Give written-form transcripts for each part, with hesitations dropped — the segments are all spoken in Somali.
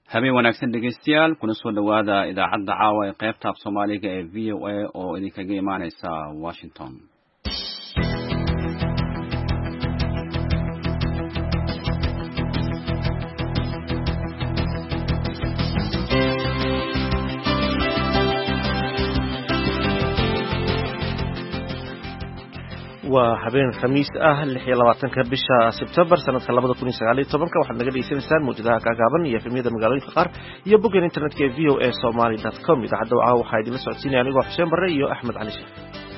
habeen wanaagsan dhegeystayaal kuna soo dhawaada idaacadda caawa ee qaybta af Soomaaliga ee VOA oo idinkaga imaaneysa Washington. waa habeen khamiis ah 26 bisha September sanadka 2019 waxaad naga dhageysaneysaan muujadaha kaagaaban iyo efemyada magaalooyinka qaar iyo boggan internetka ee voasomali.com. idaacadda waxaa idinla socodsiinaya anigoo Xuseen Barre iyo Axmed Cali Sheekh.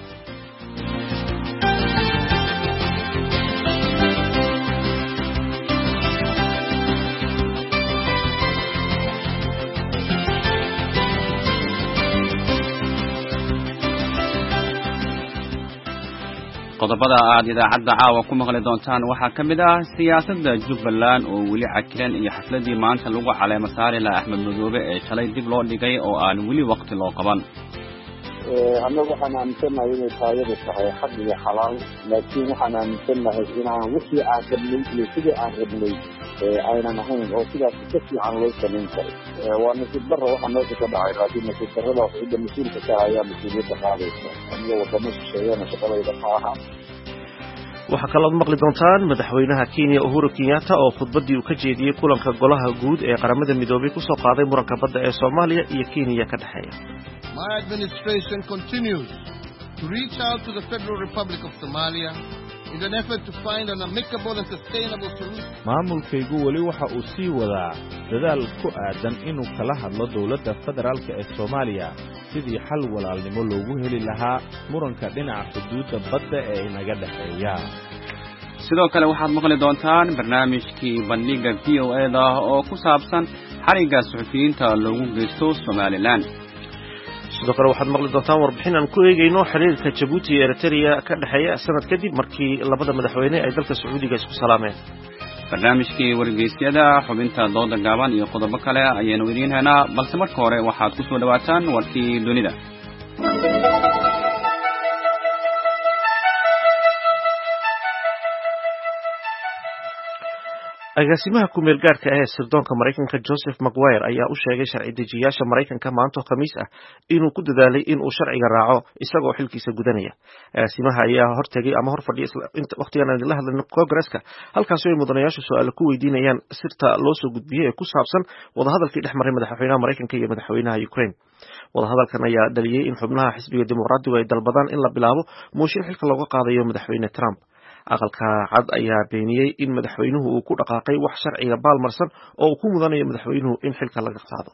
qodobada aad idaacadda caawa ku maqli doontaan waxaa ka mid ah siyaasadda Jubbaland oo weli cakiran iyo xafladii maanta lagu caleemo saari lahaa Axmed Madoobe ee shalay dib loo dhigay oo aan weli waqti loo qaban. annagu waxaan aaminsanahay inay taayadu tahay xaq iyo xalaal, laakiin waxaan aaminsanahay inaan wixii aan rabnay iyo sidii aan rabnay aynan ahayn oo sidaas ka fiican loo samayn karo. waa nasiib darro waxaa meesha ka dhacay, laakiin nasiib darrada cidda mas-uulka ka ayaa mas-uuliyadda qaadaysa. aniga wadamo shisheeyana shaqadayda ma aha. waxaa kaloo maqli doontaan madaxweynaha Kenya Uhuru Kenyatta oo khudbadii uu ka jeediyay kulanka golaha guud ee qaramada midoobay ku soo qaaday muranka badda ee Soomaaliya iyo Kenya ka dhaxeeya. My administration continues to reach out to the Federal Republic of Somalia in an effort to find an amicable and sustainable solution. maamulkaygu wali waxa uu sii wadaa dadaal ku aadan inuu kala hadlo dawladda federaalka ee Soomaaliya sidii xal walaalnimo loogu heli lahaa muranka dhinaca xuduudda badda ee inaga dhaxeeya. sidoo kale waxaad maqli doontaan barnaamijkii bandhiga VOA oo ku saabsan xariga suxufiyiinta loogu geysto Somaliland. sidoo kale waxaad maqli doontaan warbixin aan ku eegayno xiriirka Djibouti iyo Eritrea ka dhaxeeya sanad kadib markii labada madaxweyne ay dalka Sacuudiga isku salaameen. barnaamijkii wargeysyada, xubinta dooda gaaban iyo qodobo kale ayaanu idiin haynaa, balse marka hore waxaad ku soo dhawaataan warkii dunida. agaasimaha ku-meel gaarka ah ee sirdoonka Mareykanka Joseph Maguire ayaa u sheegay sharci dejiyaasha Mareykanka maanta khamiis ah inuu ku dadaalay inuu sharciga raaco isagoo xilkiisa gudanaya. agaasimaha ayaa hortagay ama horfadhiyay waqtigan aan la hadlayno Congress-ka, halkaas oo ay mudanayaashu su'aalo ku weydiinayaan sirta loo soo gudbiyay ee ku saabsan wadahadalkii dhex maray madaxweynaha Mareykanka iyo madaxweynaha Ukraine. wadahadalkan ayaa dhaliyay in xubnaha xisbiga dimuqraadiga ay dalbadaan in la bilaabo mooshin xilka looga qaadayo madaxweyne Trump. aqalka cad ayaa beeniyay in madaxweynuhu uu ku dhaqaaqay wax sharciga baalmarsan oo uu ku mudanayo madaxweynuhu in xilka laga qaado.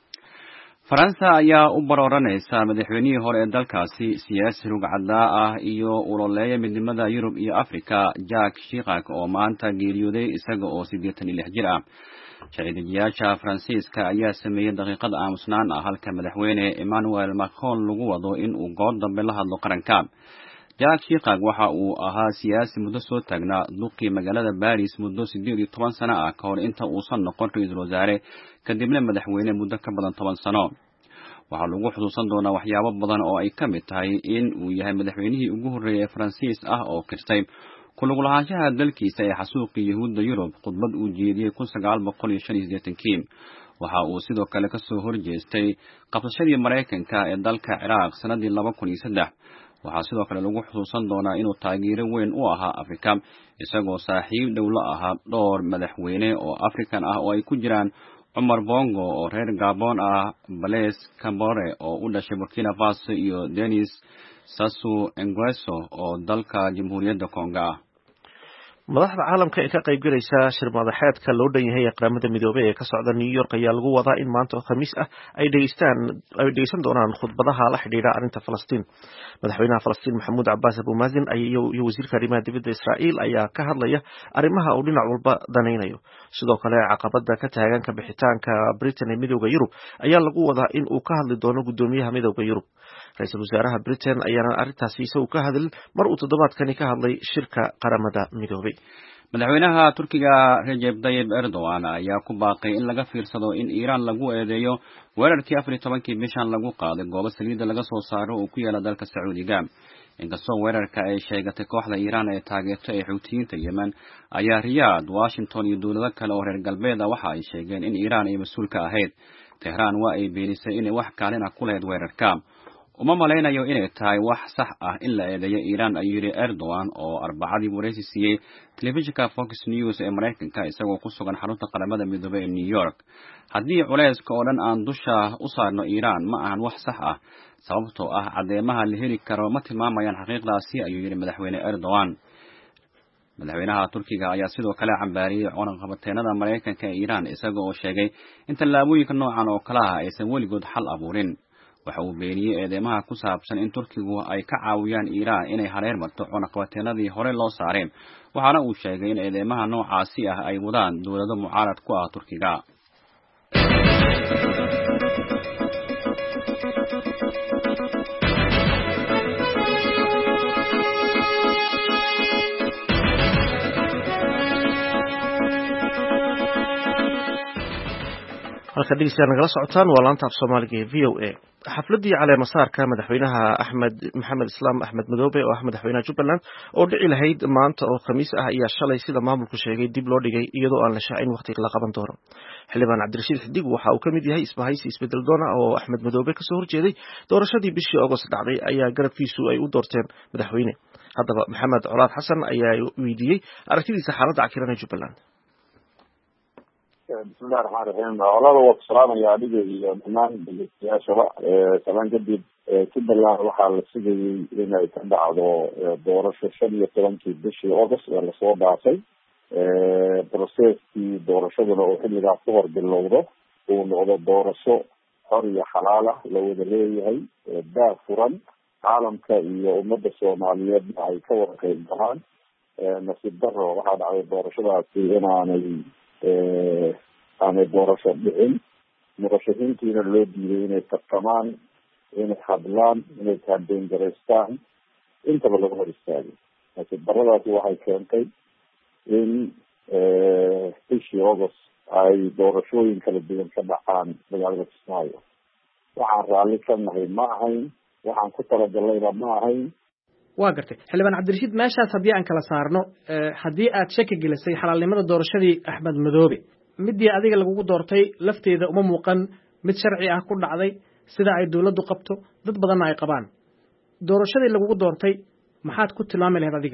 Faransa ayaa u barooranaysa madaxweynihii hore ee dalkaasi siyaasi rugcadda ah iyo uloleeya midnimada Yurub iyo Afrika Jacques Chirac oo maanta geeriyooday isaga oo 86 jir ah. sharci-dejiyaasha Faransiiska ayaa sameeyay daqiiqad aamusnaan ah halka madaxweyne Emmanuel Macron lagu wado in uu goor dambe la hadlo qaranka. Jacques Chirac waxa uu ahaa siyaasi muddo soo taagnaa duqii magaalada Paris muddo 18 sano ah ka hor inta uusan noqon ra'iisul wasaare kadibna madaxweyne muddo ka badan 10 sano. waxaa lagu xusuusan doonaa waxyaabo badan oo ay ka mid tahay in uu yahay madaxweynihii ugu horreeyay ee Faransiis ah oo kirtay ku lug lahaanshaha dalkiisa ee xasuuqii Yahuudda Yurub khudbad uu jeediyay 1985. waxa uu sidoo kale ka soo horjeestay qabsashadii Mareykanka ee dalka Ciraaq sanadii 2003. waxaa sidoo kale lagu xusuusan doonaa inuu taageero weyn u ahaa Afrika isagoo saaxiib dhow la ahaa dhowr madaxweyne oo Afrikan ah oo ay ku jiraan Omar Bongo oo reer Gabon ah, Blaise Compaoré oo u dhashay Burkina Faso iyo Denis Sassou Nguesso oo dalka Jamhuuriyadda Kongo ah. madaxda caalamka ee ka qayb galaysa shir madaxeedka loo dhan yahay qaramada midoobay ee ka socda New York ayaa lagu wadaa in maanta oo khamiis ah ay dhageysan doonaan khudbadaha la xidhiidha arrinta Falastiin. madaxweynaha Falastiin Maxamuud Cabbaas Abu Maazin iyo wasiirka arrimaha dibadda Israa'iil ayaa ka hadlaya arrimaha uu dhinac walba danaynayo. sidoo kale caqabada ka taagan ka bixitaanka Britain ee midowga Yurub ayaa lagu wadaa in uu ka hadli doono gudoomiyaha midowga Yurub. ra'iisul wasaaraha Britain ayaana arrintaasi isagu ka hadlay mar uu toddobaadkani ka hadlay shirka qaramada midoobay. madaxweynaha Turkiga Recep Tayyip Erdogan ayaa ku baaqay in laga fiirsado in Iran lagu eedeeyo weerarkii 14 bishan lagu qaaday goobo saliidda laga soo saaro oo ku yaala dalka Sacuudiga. inkastoo weerarka ay sheegatay kooxda Iiraan ee taageerto ee Xuutiyiinta Yemen ayaa Riyaad, Washington iyo dowlado kale oo reer galbeed waxa ay sheegeen in Iiraan ay mas'uul ka ahayd. Tehran waa ay beenisay inay wax kaalin ah ku leedahay weerarka. uma malaynayo inay tahay wax sax ah in la eedeeyo Iiraan, ayuu yiri Erdogan oo Arbacadii wareysi siiyey telefishinka Fox News ee Mareykanka isagoo ku sugan xarunta qaramada midoobay ee New York. Haddii culayska oo dhan aan dusha u saarno Iiraan ma ahan wax sax ah, sababtoo ah cadeymaha la heli karo ma tilmaamayaan xaqiiqdaasi, ayuu yiri madaxweyne Erdogan. madaxweynaha Turkiga ayaa sidoo kale cambaariyay cunaqabateenada Mareykanka ee Iiraan isagoo oo sheegay in tallaabooyinka noocan oo kale ah aysan weligood xal abuurin. waxa uu beeniyay eedeymaha ku saabsan in Turkigu ay ka caawiyaan Iiraan inay hareer marto cunaqabateenadii hore loo saareen, waxaana uu sheegay in eedeymaha noocaasi ah ay wadaan dowlado mucaarad ku ah Turkiga. halka dhegeystayaal nagala socotaan waa laanta af Soomaaliga ee VOA. xafladii caleema saarka madaxweynaha Maxamed Islaam Axmed Madoobe oo madaxweynaha Jubbaland oo dhici lahayd maanta oo Khamiis ah ayaa shalay sida maamulku sheegay dib loo dhigay iyadoo aan la shaacin waqtiga la qaban doono. xildhibaan Cabdirashiid Xidig waxa uu kamid yahay isbahaysi isbedel doona oo Axmed Madoobe ka soo horjeeday doorashadii bishii August dhacday ayaa garabkiisu ay u doorteen madaxweyne. haddaba Maxamed Colaad Xasan ayaa weydiiyey aragtidiisa xaaladda cakiran ee Jubbaland. bismillahi raxmaan raxiim. olada waa ku salaamaya adiga iyo dhamaan dhegeystayaashaba. salaan kadib Jubbaland waxaa la sugayay inay ka dhacdo doorasho 15 bishii August ee lasoo dhaafay. processkii doorashaduna oo xilligaas ka hor bilowdo uu noqdo doorasho xor iyo xalaal ah la wada leeyahay, daah furan, caalamka iyo ummadda Soomaaliyeed ay ka wada qayb galaan. nasiib daro waxaa dhacday doorashadaasi aanay doorasho dhicin. murashaxiintiina loo diiday inay tartamaan, inay hadlaan, inay kaambeyn garaystaan, intaba laga hor istaagay. nasiib daradaasi waxay keentay in bishii August ay doorashooyin kala duwan ka dhacaan magaalada Kismaayo. waxaan raalli ka nahay ma ahayn, waxaan ku talagalayna ma ahayn. waa gartay xildhibaan Cabdirashiid, meeshaas haddii aan kala saarno, haddii aad shaki gelisay xalaalnimada doorashadii Axmed Madoobe, midii adiga lagugu doortay lafteeda uma muuqan mid sharci ah ku dhacday sida ay dawladdu qabto, dad badanna ay qabaan. doorashadii lagugu doortay maxaad ku tilmaami lahayd adiga?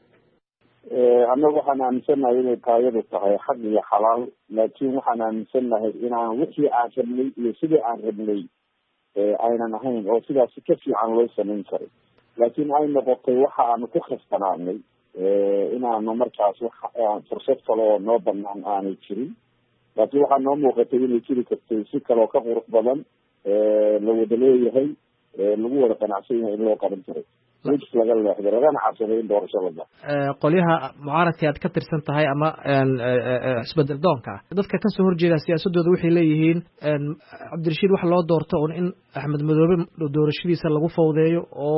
annagu waxaan aaminsanahay inay taayadu tahay xaq iyo xalaal, laakiin waxaan aaminsanahay inaan wixii aan rabnay iyo sidii aan rabnay aynan ahayn oo sidaasi ka fiican loo samayn karin. laakiin ay noqotay waxa aanu ku khasbanaanay inaanu markaas fursad kale oo noo banaan aanay jirin. laakiin waxaa noo muuqatay inay jiri kartay si kaleoo ka qurux badan, la wada leeyahay, lagu wada qanacsan yahay in loo qaban karay. laga leexday lagana cabsaday in doorasho la galo. qolyaha mucaaradka aad ka tirsan tahay ama isbedel doonka dadka ka soo horjeeda siyaasadooda waxay leeyihiin Cabdirashiid wax loo doorto oo in Axmed Madoobe doorashadiisa lagu fawdeeyo oo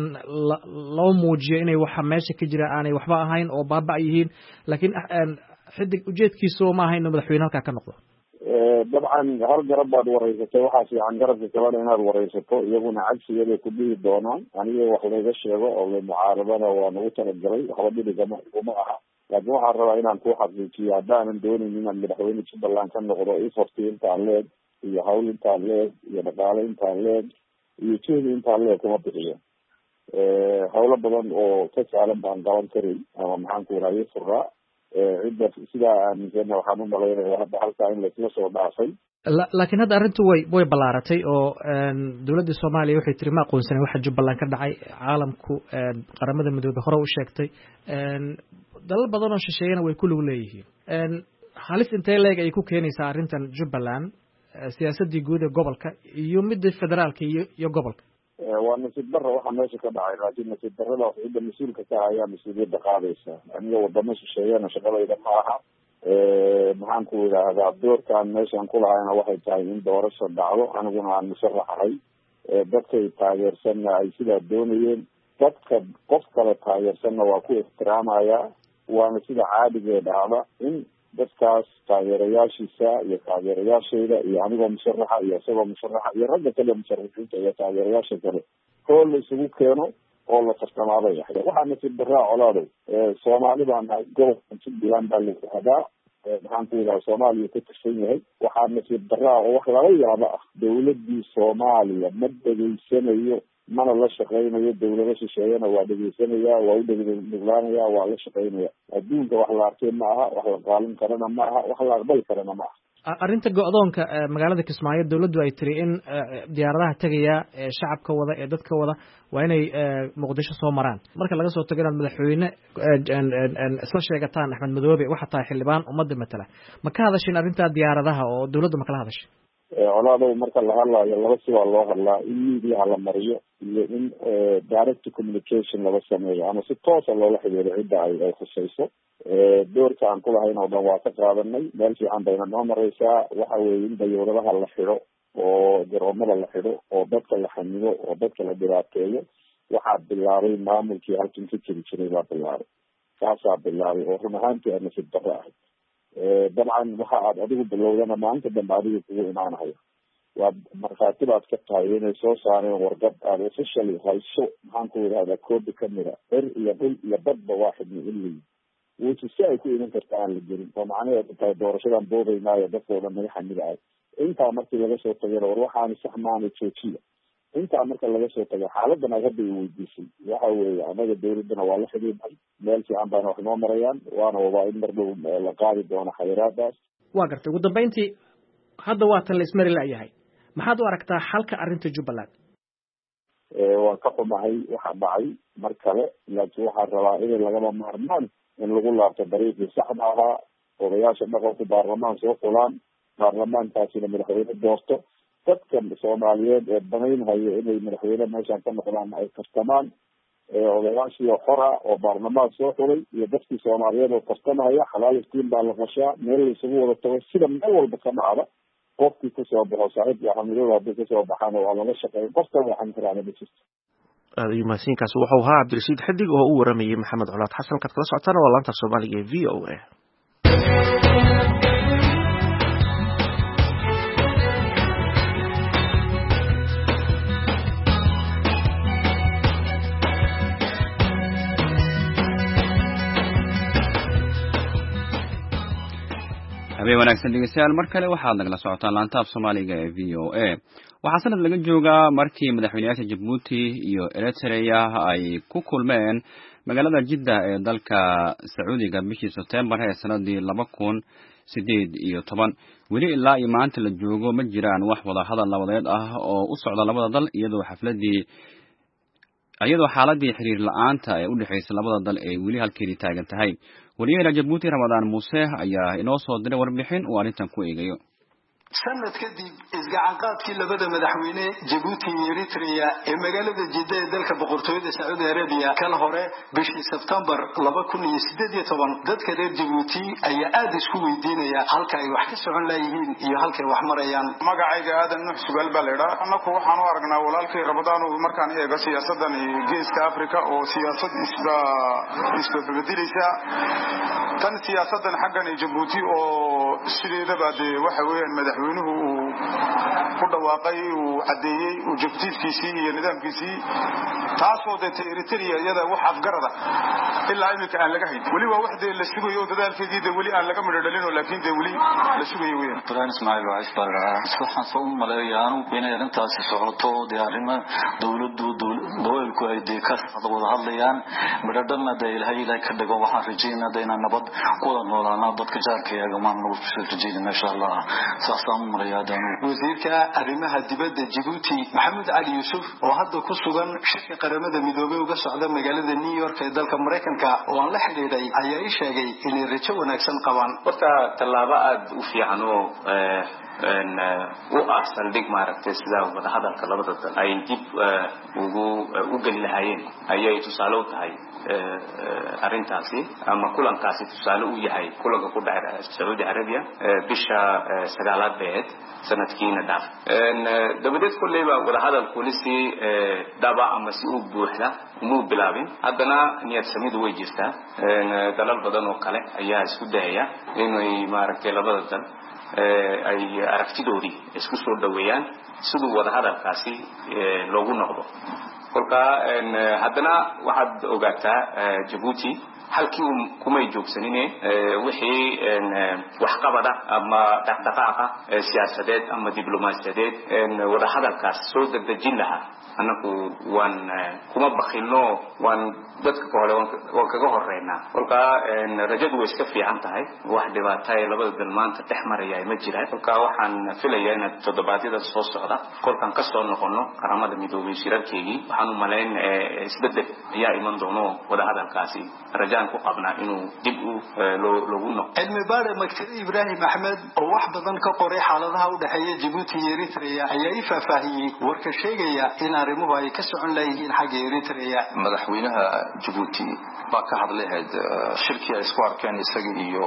loo muujiyo inay waxa meesha ka jira aanay waxba ahayn oo baabaa yihiin, laakiin xidig ujeedkiisu ma ahayn inuu madaxweyne halka ka noqdo. dabcan hal garab baad wareysatay, waxaa fiican garabka kalena inaad wareysato, iyaguna cagsigeeday ku dhihi doonaan. aniga wax layga sheego oo la mucaaradana waa nagu talagalay, waxba dhibigama iguma aha. laakiin waxaan rabaa inaan ku xaqiijiyo haddaanan doonayn inaan madaxweyne Jubbaland ka noqdo iforti intaan leeg iyo hawl intaan leeg iyo dhaqaale intaan leeg iyo jeedi intaan leeg kuma bixiyo. hawlo badan oo ka saalan baan qaban karay ama maxaan ku raayay furaa cidda sidaa aaminsan waxaan u malaynaya hadda halkaa in laisla soo dhaafay. laakiin hadda arrintu way ballaaratay oo dowladda Soomaaliya waxay tiri ma aqoonsanay waxa Jubbaland ka dhacay. caalamku qaramada midoobay hore u sheegtay, dalal badan oo shisheeyana way ku lug leeyihiin. halis intee leeg ay ku keenaysaa arrintan Jubbaland siyaasadii guud ee gobolka iyo midda federaalka iyo gobolka? waa nasiib darro waxa meesha ka dhacay, laakiin nasiib darrada cidda mas-uulka ka ayaa mas-uuliyadda qaadaysa. aniga wadamo shisheeyana shaqadayda ma aha. maxaan ku idhaahdaa doorkaan meeshaan ku lahayna waxay tahay in doorasho dhacdo, aniguna aan musharaxahay. dadkay taageersanna ay sidaa doonayeen, dadka qof kale taageersanna waa ku ixtiraamaya. waana sida caadigee dhacda in dadkaas taageerayaashiisa iyo taageerayaashayda iyo anigoo musharaxa iyo isagoo musharaxa iyo ragga kale musharaxiinta iyo taageerayaasha kale hool la isugu keeno oo la tartamaabay ahayd. waxaana si daraa colaadow soomaalida gobolka Jubbaland baa la yidhaahdaa maxaan ku yidhaha Soomaaliya ka tirsan yahay. waxaana si daraa oo wax laga yaabo ah dawladii Soomaaliya ma dhageysanayo mana la shaqeynayo. dawlado shisheeyana waa dhegeysanaya, waa u dhegeysanaya, waa la shaqeynaya. adduunka wax la arkay ma aha, wax la qaalin karana ma aha, wax la aqbali karana ma aha. arrinta go'doonka magaalada Kismaayo dawladdu ay tiri in diyaaradaha tagaya shacabka wada ee dadka wada waa inay Muqdisho soo maraan. marka laga soo tago inaad madaxweyne isla sheegataan Axmed Madoobe waxa tahay xildhibaan ummadda matala, ma ka hadashin arrinta diyaaradaha oo dawladdu ma kala hadashay? colaado marka la hadlayo laba si waa loo hadlaa, in media la mariyo iyo in direct communication laga sameeyo ama si toos ah loola xiriiro cidda ay khusayso. doorka aan ku lahayn oo dhan waa ka qaadanay, meel fiican bayna noo maraysaa. waxa weeye in dayuuradaha la xidho oo garoomada la xidho oo dadka la xanibo oo dadka la dhibaateeyo waxaa bilaabay maamulkii halkan ka jiri jiray baa bilaabay. kaasaa bilaabay oo run ahaantii aana si darro ahay. dabcan waxa aad adigu bilowdana maalinta dambe adiga kugu imaanayo. waa markhaati baad ka tahay inay soo saareen warqad aada officially hayso maxaan ku yidhahdaa koobi kamida iyo dhul iyo badba waaxidna in layi wuusi si ay ku iman karta aan la gelin oo macnaheedu tahay doorashadan boodaynaayo dadkoo dhan naga xamida ah. intaa markii laga soo tagayna war waxaani sax maana joojiya. intaa marka laga soo tagay xaaladan aad hadda i weydiisay waxa weeye anaga dawladana waa la xidhiidhay, meel fiican baana wax noo marayaan, waana wabaa in mar dhow la qaadi doono xayiraadaas. waa gartay. ugu dambeyntii hadda waa tan la ismari la'yahay, maxaad u aragtaa xalka arrinta Jubbaland? waan ka xumahay waxa dhacay mar kale, laakiin waxaan rabaa inay lagama maarmaan in lagu laabto dariiqii saxda ahaa. odayaasha dhaqanku baarlamaan soo fulaan, baarlamaankaasina madaxweyne doorto. dadkan Soomaaliyeed ee banaynhayo inay madaxweyne meeshaan ka noqdaan ay tartamaan. odayaashii oo xora oo baarlamaan soo xulay iyo dadkii Soomaaliyeed oo tartamaya xalaal iftiin baa la qashaa, meel la isugu wada tago sida meel walba ka dhacda. qofkii kusoo baxo saaxiibkii xamidada haddii kasoo baxaana waa lala shaqeyn, qofkan waxaan karaana ma jirto. aada mahadsankaasi wuxuu ahaa Cabdirashiid Xidig oo u waramayay Maxamed Colaad Xasan. kad kala socotaana waa laanta Soomaaliga ee VOA. habeen wanaagsan dhegeystayaal, mar kale waxaad nagala socotaan laanta Soomaaliga ee VOA. waxaa sanad laga joogaa markii madaxweynayaasha Djibouti iyo Eritrea ay ku kulmeen magaalada Jeddah ee dalka Sacuudiga bishii September ee sanadii 2018. weli ilaa iyo maanta la joogo ma jiraan wax wada hadal nabadeed ah oo u socda labada dal, iyadoo xaaladii xiriir la'aanta ee u dhaxaysay labada dal ay weli halkeedii taagan tahay. wariyaha Djibouti Ramadaan Muuse ayaa inoo soo diray warbixin uu arrintan ku eegayo. sanad kadib isgacanqaadkii labada madaxweyne Djibouti iyo Eritrea ee magaalada Jeddah ee dalka boqortooyada Saudi Arabia kala hore bishii September 2018, dadka reer Djibouti ayaa aad isku weydiinaya halka ay wax ka socon lahayn iyo halka ay wax marayaan. magacayga aadan nuux sugaal baa leeyahay. annagu waxaan u aragnaa walaalkay Ramadaan oo markaan eego siyaasadan geeska Afrika oo siyaasad isbedbedelaysa tan siyaasadan xaggan Djibouti oo sideedaba waxa weeyaan madaxweynuhu ku dhawaaqay uu cadeeyay objectivekiisii iyo nidaamkiisii, taasoo dadka Eritrea iyada wax afgarada ilaa imika aan laga hayn. weli waa waxde la sugayo dadaalkeedii weli aan laga midhalin, laakiin weli la sugayo weeyaan. Ibrahim Ismail waa waxaan soo maleeyaan inay arintaasi socoto diyaarimo dawladdu ay ka wada hadlayaan midhadhana ilaahay ka dhigo. waxaan rajaynayaa inaan nabad ku wada noolaano dadka jaarkayga maamul rajaynaa insha Allah. wasiirka arrimaha dibadda Djibouti Maxamed Ali Yusuf oo hadda ku sugan shirka qaramada midoobay uga socda magaalada New York ee dalka Mareykanka oo aan la xiriiray ayaa ii sheegay inay rajo wanaagsan qabaan. horta tallaabo aad u fiican oo u saldhig maaragtay sida wada hadalka labada dal ay dib ugu gali lahaayeen ayay tusaale u tahay arrintaasi ama kulankaasi tusaale u yahay kulanka ku dhacay Saudi Arabia bisha 9aad beed sanadkiina dhaaf. dabadeed kullayba wada hadalku si daba ama si u buuxda muu bilaabin, haddana niyad samidu way jirtaa. dalal badan oo kale ayaa isku dayaya inay maaragtay labada dal ay aragtidoodii isku soo dhaweeyaan sidoo wada hadalkaasi loogu noqdo kolka haddana waxaad ogaataa Djibouti halkii kumay joogsanine wixii wax qabada ama dhaqdhaqaaqa siyaasadeed ama diblomaasiyadeed wada hadalkaas soo degdejin lahaa anagu waan kuma bakhilno waan dadka kale waan kaga horeynaa kolka rajadu way iska fiican tahay wax dhibaato ay labada dal maanta dhexmaraya ma jiraan kolka waxaan filayaa in toddobaadyada soo socda kolkan ka soo noqono qaramada midoobay shirarkeegii waxaan u maleyn isbedel ayaa iman doono wada hadalkaasi rajaan ku qabnaa inuu dib u loogu noqdo cilmi baare Maktar Ibrahim Ahmed oo wax badan ka qoray xaaladaha u dhaxeeya Djibouti iyo Eritrea ayaa faahfaahiyay warka sheegaya in arrimuhu ay ka socon leeyihiin xagga Eritrea madaxweynaha Djibouti baa ka hadlayd shirkii ay isku arkeen isaga iyo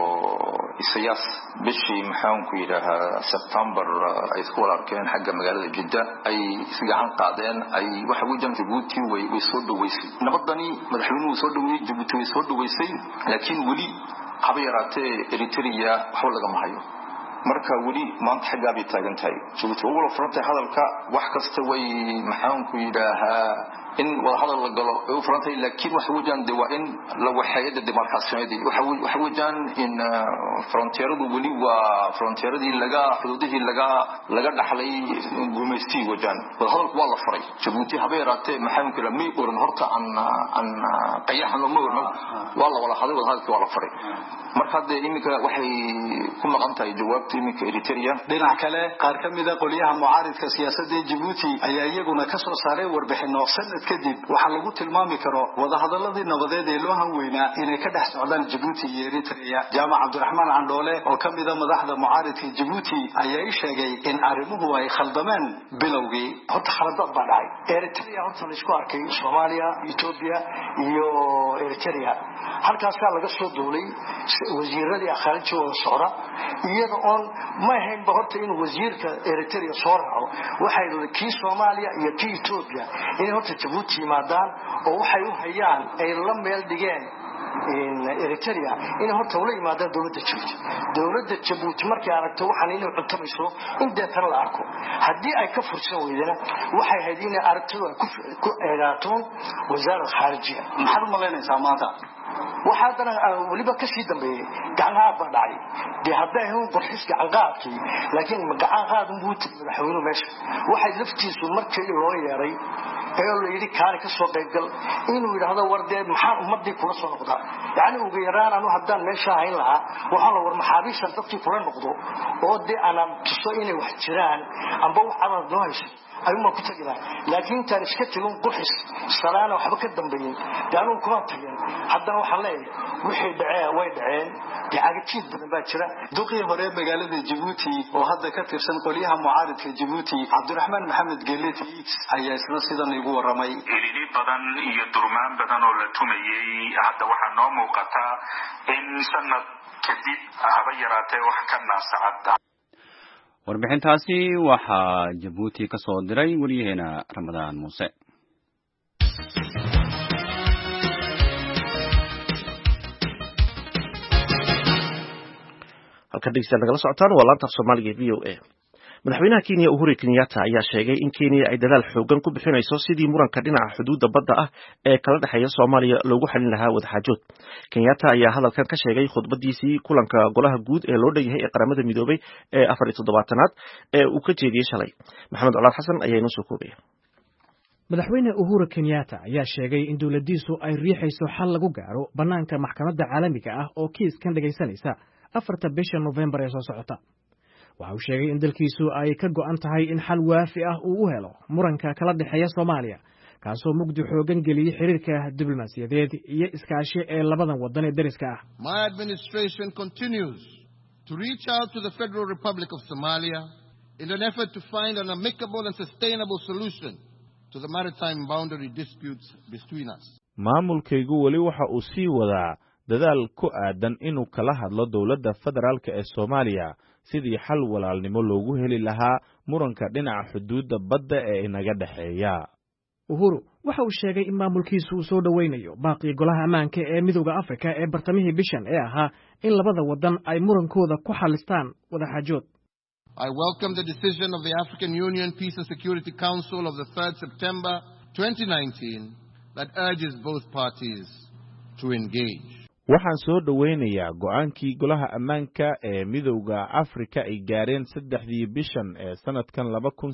Isayas bishii maxaan ku yiraahdaa September ay isku arkeen xagga magaalada Jidda ay isgacan qaadeen ay waxa weeyaan Djibouti way soo dhaweysay nabadani madaxweynuhu soo dhaweeyay Djibouti way soo dhaweysay laakiin wali haba yaraatee Eritrea waxa laga mahayo marka wali maanta xagga ay taagan tahay Djibouti ugu furantay hadalka wax kasta way maxaan ku yiraahdaa in wada hadal la galo oo furantay laakiin waxa weeyaan waa in la waxayada demarkaasiyada waxa weeyaan in frontieradu wali waa frontieradii laga xuduudihii laga dhaxlay gumeystii weeyaan wada hadalku waa la faray Djibouti haba yaraatee maxaan ku yiraahdaa oran horta an qayaxno ma oran waa la wada hadal hadalkii waa la faray marka hadda imika waxay ku maqan tahay jawaabta imika Eritrea dhinaca kale qaar ka mid ah qoliyaha mucaaridka siyaasadda Djibouti ayaa iyaguna ka soo saaray warbixino sanad kadib waxa lagu tilmaami karo wada hadaladii nabadeed ee loo hanweynaa inay ka dhex socdaan Djibouti iyo Eritrea Jaamac Abdurrahmaan Candole oo ka mid ah madaxda mucaaridka Djibouti ayaa sheegay in arrimuhu ay khaldameen bilowgii horta khaladad baa dhacay Eritrea horta la isku arkay Soomaaliya Ethiopia iyo Eritrea halkaas laga soo duulay wasiiradii kharajka oo socda iyada oo ma ahayn horta in wasiirka Eritrea soo raaco waxay kii Soomaaliya iyo kii Ethiopia in horta Djibouti maadaan oo waxay u hayaan ay la meel dhigeen in Eritrea in horta wala yimaadaan dawladda Djibouti markay aragto waxaan inuu cuntamayso in deetan la arko hadii ay ka fursan weydana waxay haydin aragtida ku eegaato wasaaradda khaarijiga maxaad u maleynaysaa maanta waxaadana waliba ka sii dambeeyay gacmaha ba dhacay de hadday hoo qorxiska anqaadkii laakiin magaca qaad uu madaxweynuhu meesha waxay laftiisu markii loo yeeray ee la yiri kaari ka soo qaybgal inuu yiraahdo wardeed maxaa ummadii kula soo noqdaa yaani ugu yaraan anu haddaan meesha hayn lahaa waxa la war maxaabiisha dadkii kula noqdo oo de ana tuso inay wax jiraan amba wax aad noo hayso ayuma ku tagina laakiin tan iska tagun qurxis salaana waxba ka dambeeyay daanu kuma tagin haddana waxa leeyahay wixii dhacay way dhaceen dacagtiid badan baa jira duqii hore magaalada Djibouti oo hadda ka tirsan qoliyaha mucaaridka Djibouti Abdurrahmaan Maxamed Geleti ayaa isla sidan igu waramay ilili badan iyo durmaan badan oo la tumayay hadda waxa noo muuqata in sanad kadib haba yaraatee wax ka naasacada warbixintaasi waxaa Djibouti ka soo diray wariyaheena Ramadaan Muuse halka dhigista nagala socotaan waa laanta Soomaaliga VOA madaxweynaha Kenya Uhuru Kenyatta ayaa sheegay in Kenya ay dadaal xoogan ku bixinayso sidii muranka dhinaca xuduudda badda ah ee kala dhaxeeya Soomaaliya loogu xalin lahaa wadaxaajood Kenyatta ayaa hadalkan ka sheegay khudbadiisii kulanka golaha guud ee loo dhanyahay ee qaramada midoobay ee 47aad ee uu ka jeediyay shalay Maxamed Culaad Xasan ayaa inoo soo koobaya madaxweyne Uhuru Kenyatta ayaa sheegay in dawladdiisu ay riixayso xal lagu gaaro banaanka maxkamadda caalamiga ah oo kiiskan dhageysanaysa 4 bisha November ee soo socota waxa uu sheegay in dalkiisu ay ka go'an tahay in xal waafi ah uu u helo muranka kala dhaxeeya Soomaaliya kaasoo mugdi xoogan geliyay xiriirka diblomaasiyadeed iyo iskaashi ee labadan wadan ee dariska ah My administration continues to reach out to the Federal Republic of Somalia in an effort to find an amicable and sustainable solution to the maritime boundary disputes between us. Maamulkaygu wali waxa uu sii wadaa dadaal ku aadan inuu kala hadlo dawladda federaalka ee Soomaaliya sidii xal walaalnimo loogu heli lahaa muranka dhinaca xuduudda badda ee inaga dhaxeeya Uhuru waxa uu sheegay in maamulkiisu uu soo dhaweynayo baaqi golaha ammaanka ee midowga Afrika ee bartamihii bishan ee ahaa in labada wadan ay murankooda ku xalistaan wadaxaajood I welcome the decision of the African Union Peace and Security Council of the 3rd September 2019 that urges both parties to engage. waxaan soo dhoweynayaa go'aankii golaha ammaanka ee midowda Afrika ay gaareen 3 bishan ee sanadkan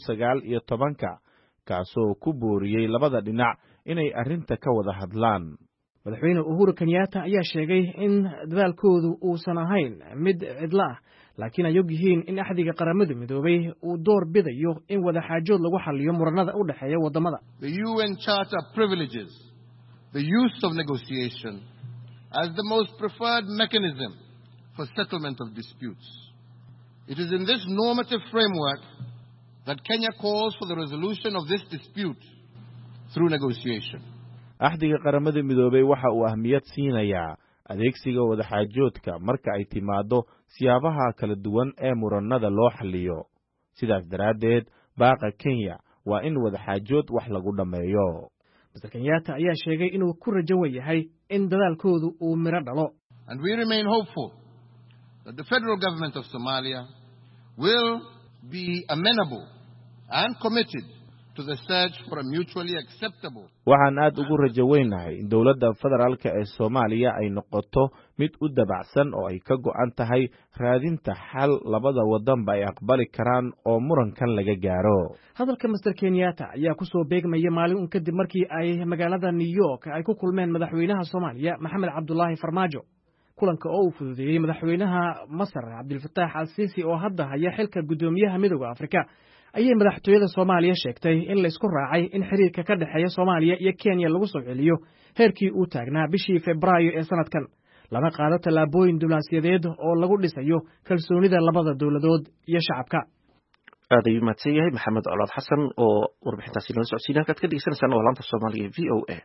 2019 kaasoo ku booriyay labada dhinac inay arrinta ka wada hadlaan. madaxweyne Uhuru Kenyatta ayaa sheegay in dadaalkoodu uusan ahayn mid cidla ah laakiin ay og yihiin in axdiga qaramada midoobay uu door bidayo in wada xaajood lagu xalliyo muranada u dhaxeeya wadamada. The UN Charter privileges the use of negotiation as the most preferred mechanism for settlement of disputes. It is in this normative framework that Kenya calls for the resolution of this dispute through negotiation. axdiga qaramada midoobay waxa uu ahmiyad siinayaa adeegsiga wada xaajoodka marka ay timaado siyaabaha kala duwan ee muranada loo xalliyo. sidaas daraaddeed baaqa Kenya waa in wada xaajood wax lagu dhameeyo. Mr. Kenyatta ayaa sheegay inuu ku rajo yahay in dadaalkoodu uu miro dhalo. And we remain hopeful that the federal government of Somalia will be amenable and committed to the search for a mutually acceptable. waxaan aad ugu rajo weynahay in dawladda federaalka ee Soomaaliya ay noqoto mid u dabacsan oo ay ka go'an tahay raadinta xal labada wadanba ay aqbali karaan oo murankan laga gaaro. hadalka Mr. Kenyatta ayaa ku soo beegmaya maalin kadib markii ay magaalada New York ay ku kulmeen madaxweynaha Soomaaliya Maxamed Cabdullaahi Farmaajo. kulanka oo uu fududeeyay madaxweynaha Masar Abdul Fattah al-Sisi oo hadda haya xilka gudoomiyaha midowga Afrika ayay madaxtooyada Soomaaliya sheegtay in la isku raacay in xiriirka ka dhaxeeya Soomaaliya iyo Kenya lagu soo celiyo heerkii uu taagnaa bishii Febraayo ee sanadkan. lama qaado tallaabooyin diblomaasiyadeed oo lagu dhisayo kalsoonida labada dawladood iyo shacabka. aad ayuu mahadsan yahay Maxamed Colaad Xasan oo warbixintaasi noo socodsiinaya halkaad ka dhegeysaneysaan oo laanta Soomaaliga VOA.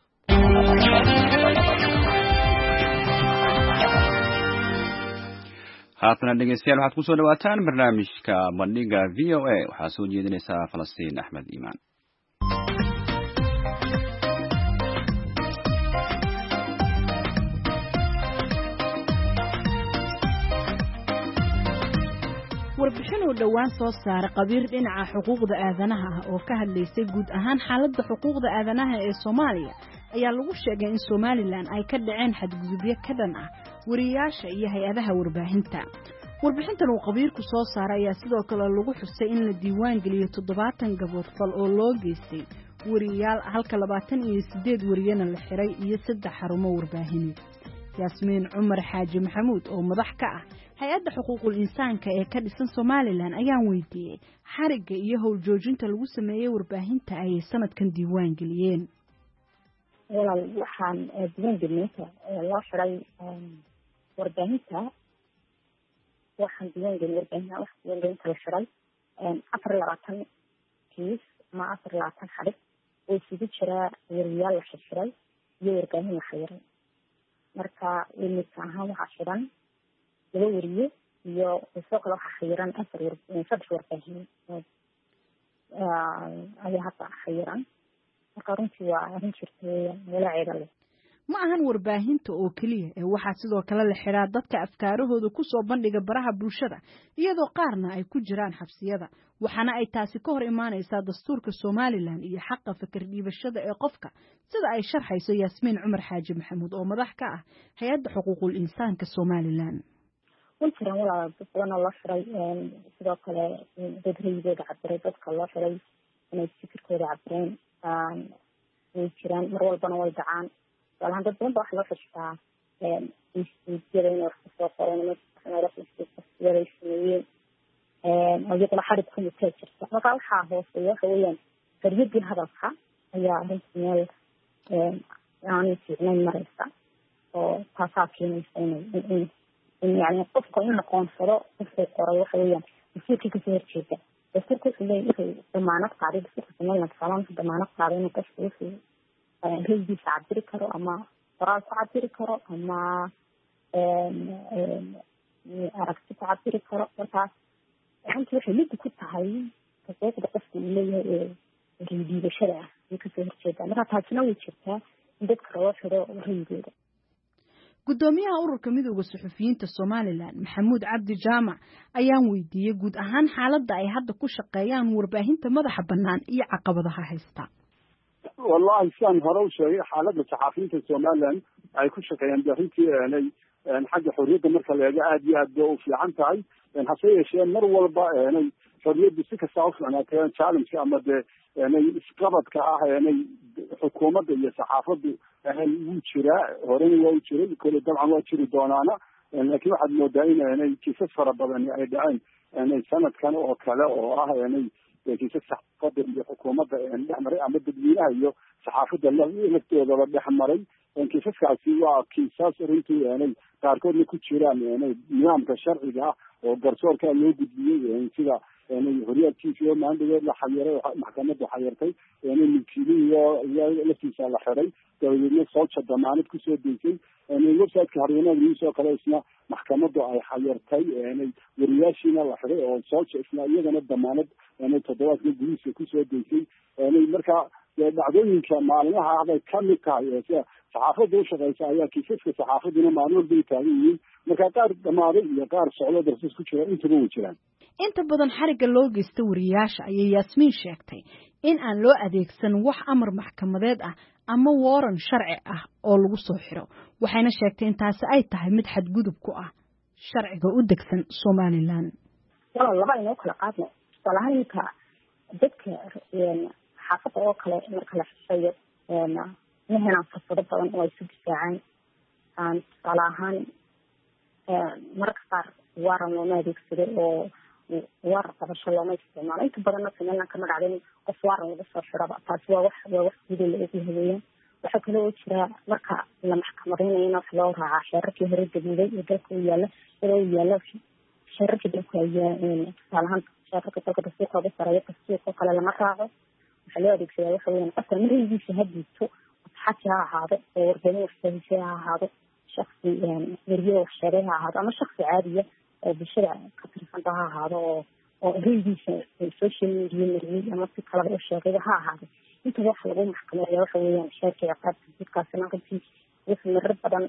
haatana dhegeystayaal waxaad ku soo dhawaataan barnaamijka bandhiga VOA waxaa soo jeedinaysaa Falastiin Axmed Iimaan. warbixin uu dhowaan soo saaray qabiir dhinaca xuquuqda aadanaha ah oo ka hadlaysay guud ahaan xaaladda xuquuqda aadanaha ee Soomaaliya ayaa lagu sheegay in Somaliland ay ka dhaceen xadgudubyo ka dhan ah wariyaasha iyo hay'adaha warbaahinta. warbixintan uu qabiirku soo saaray ayaa sidoo kale lagu xusay in la diiwaan geliyo 70 gabood fal oo loo geystay wariyaal halka 28 wariyana la xiray iyo 3 xarumo warbaahineed. Yasmiin Cumar Xaaji Maxamuud oo madax ka ah hay'adda xuquuqul insaanka ee ka dhisan Somaliland ayaan weydiiyay xariga iyo howl joojinta lagu sameeyay warbaahinta ay sanadkan diiwaan geliyeen. waxaan diiwaan gelinta loo xiray warbaahinta waxaan diiwaan gelin warbaahinta wax diiwaan gelinta la xiray 24 kiis ma 24 xarig oo sidii jira wariyaal la xiray iyo warbaahin la xiray. marka limit ahaan waxa xiran laba wariye iyo sidoo kale waxa xiran 3 warbaahin ayaa hadda xiran. marka runtii waa arrin jirtay walaaceeda leh. ma ahan warbaahinta oo kaliya ee waxaa sidoo kale la xiraa dadka afkaarahooda ku soo bandhiga baraha bulshada iyadoo qaarna ay ku jiraan xabsiyada waxaana ay taasi ka hor imaanaysaa dastuurka Somaliland iyo xaqa fikir dhiibashada ee qofka sida ay sharxayso Yasmiin Cumar Xaaji Maxamuud oo madax ka ah hay'adda xuquuqul insaanka Somaliland. walaal walaal dadana la xiray sidoo kale dadreeyada cabiray dadka la xiray inay fikirkooda cabireen way jiraan mar walbana way dhacaan. walaal dad badan wax loo xishaa isjira inay wax soo qoreen ayaguna xarig ku jirta. marka waxaa hooseeya waxa weeyaan xorriyadda hadalka ayaa runtii meel aan fiicnayn maraysa oo taasaa keenaysa in yani qofka in la qoonsado qofkay qoray waxa weeyaan dastuurka kasoo horjeeda. dastuurka wuxuu leeyahay damaanad qaaday dastuurka Somaliland salaam damaanad qaaday in qofku wuxuu raygiisa cabiri karo ama qoraal ku cabiri karo ama aragti ku cabiri karo. markaas runtii waxay mid ku tahay xuquuqda qofka uu leeyahay ee dhiibashada ah ee kasoo horjeeda. marka taasina way jirtaa in dadka loo xiro raygooda. gudoomiyaha ururka midowga suxufiyiinta Somaliland Maxamuud Cabdi Jaamac ayaan weydiiyay guud ahaan xaaladda ay hadda ku shaqeeyaan warbaahinta madaxa bannaan iyo caqabadaha haysta. wallahi saan hore u sheegay xaaladda saxafiyiinta Somaliland ay ku shaqeeyaan baahintii xagga xorriyadda marka la eego aad iyo aad bay u fiican tahay hase yeeshee mar walba xorriyaddu si kasta u fiicnaatay challenge ama isqabadka xukuumadda iyo saxaafaddu wuu jiraa horena waa u jiray kole dabcan waa jiri doonaana laakiin waxaad moodaa in kiisas fara badan ay dhaceen sanadkan oo kale oo ah kiisas saxaafadda iyo xukuumadda dhexmaray ama dadweynaha iyo saxaafadda laftoodaba dhexmaray kiisaskaasi waa kiisas runtii qaarkoodna ku jiraan nidaamka sharciga ah oo garsoorka loo gudbiyey sida horyaadkiisa oo maandhageed la xayiray maxkamaddu xayirtay milkiilihi laftiisa la xiray dabadeedna sooja damaanad kusoo deysay websiteka harwanaag news oo kale isna maxkamaddu ay xayirtay wariyaashiina la xiray oo sooja isna iyagana damaanad toddobaadka gudihiisa kusoo deysay marka dhacdooyinka maalmaha bay kamid tahay sida saxaafadda u shaqeysa ayaa kiisaska saxaafadduna maalin walba ay taagan yihiin marka qaar dhamaaday iyo qaar socdo darsis ku jira intaba way jiraan. inta badan xariga loo geysta wariyaasha ayay Yaasmiin sheegtay in aan loo adeegsan wax amar maxkamadeed ah ama waran sharci ah oo lagu soo xiro waxayna sheegtay in taasi ay tahay mid xadgudub ku ah sharciga u degsan Somaliland. laba inoo kala qaadno salahanka dadka xaafadda oo kale marka la xisaayo mehelaan fursado badan oo ay su difaacaan tusaale ahaan mararka qaar waran looma adeegsado oo warar qabasho looma isticmaalo inta badanna Somaliland kama dhacdin qof waran laga soo xiraba taasi waa wax gudaha la eeg haweeyaan waxa kale oo jira marka la maxkamadeynayo wax loo raacaa xeerarkii hore degmaday ee dalka u yaala xeerarkii dalka tusaale ahaan xeerarka dalka dastuurka saraya dastuurka kale lama raaco waxa loo adeegsadaa waxa weeyaan qofka maraygiisa haddiito xaji ha ahaado oo warbaahin warshadiisa ha ahaado shakhsi weriye warshadeed ha ahaado ama shakhsi caadiya oo bulshada ka tirsan ha ahaado oo ereygiisa social media mariyey ama si kalaba u sheegay ha ahaado inta wax lagu maxkamadeeyo waxa weeyaan sheerka ciqaabta dadkaasina runtii wuxuu marar badan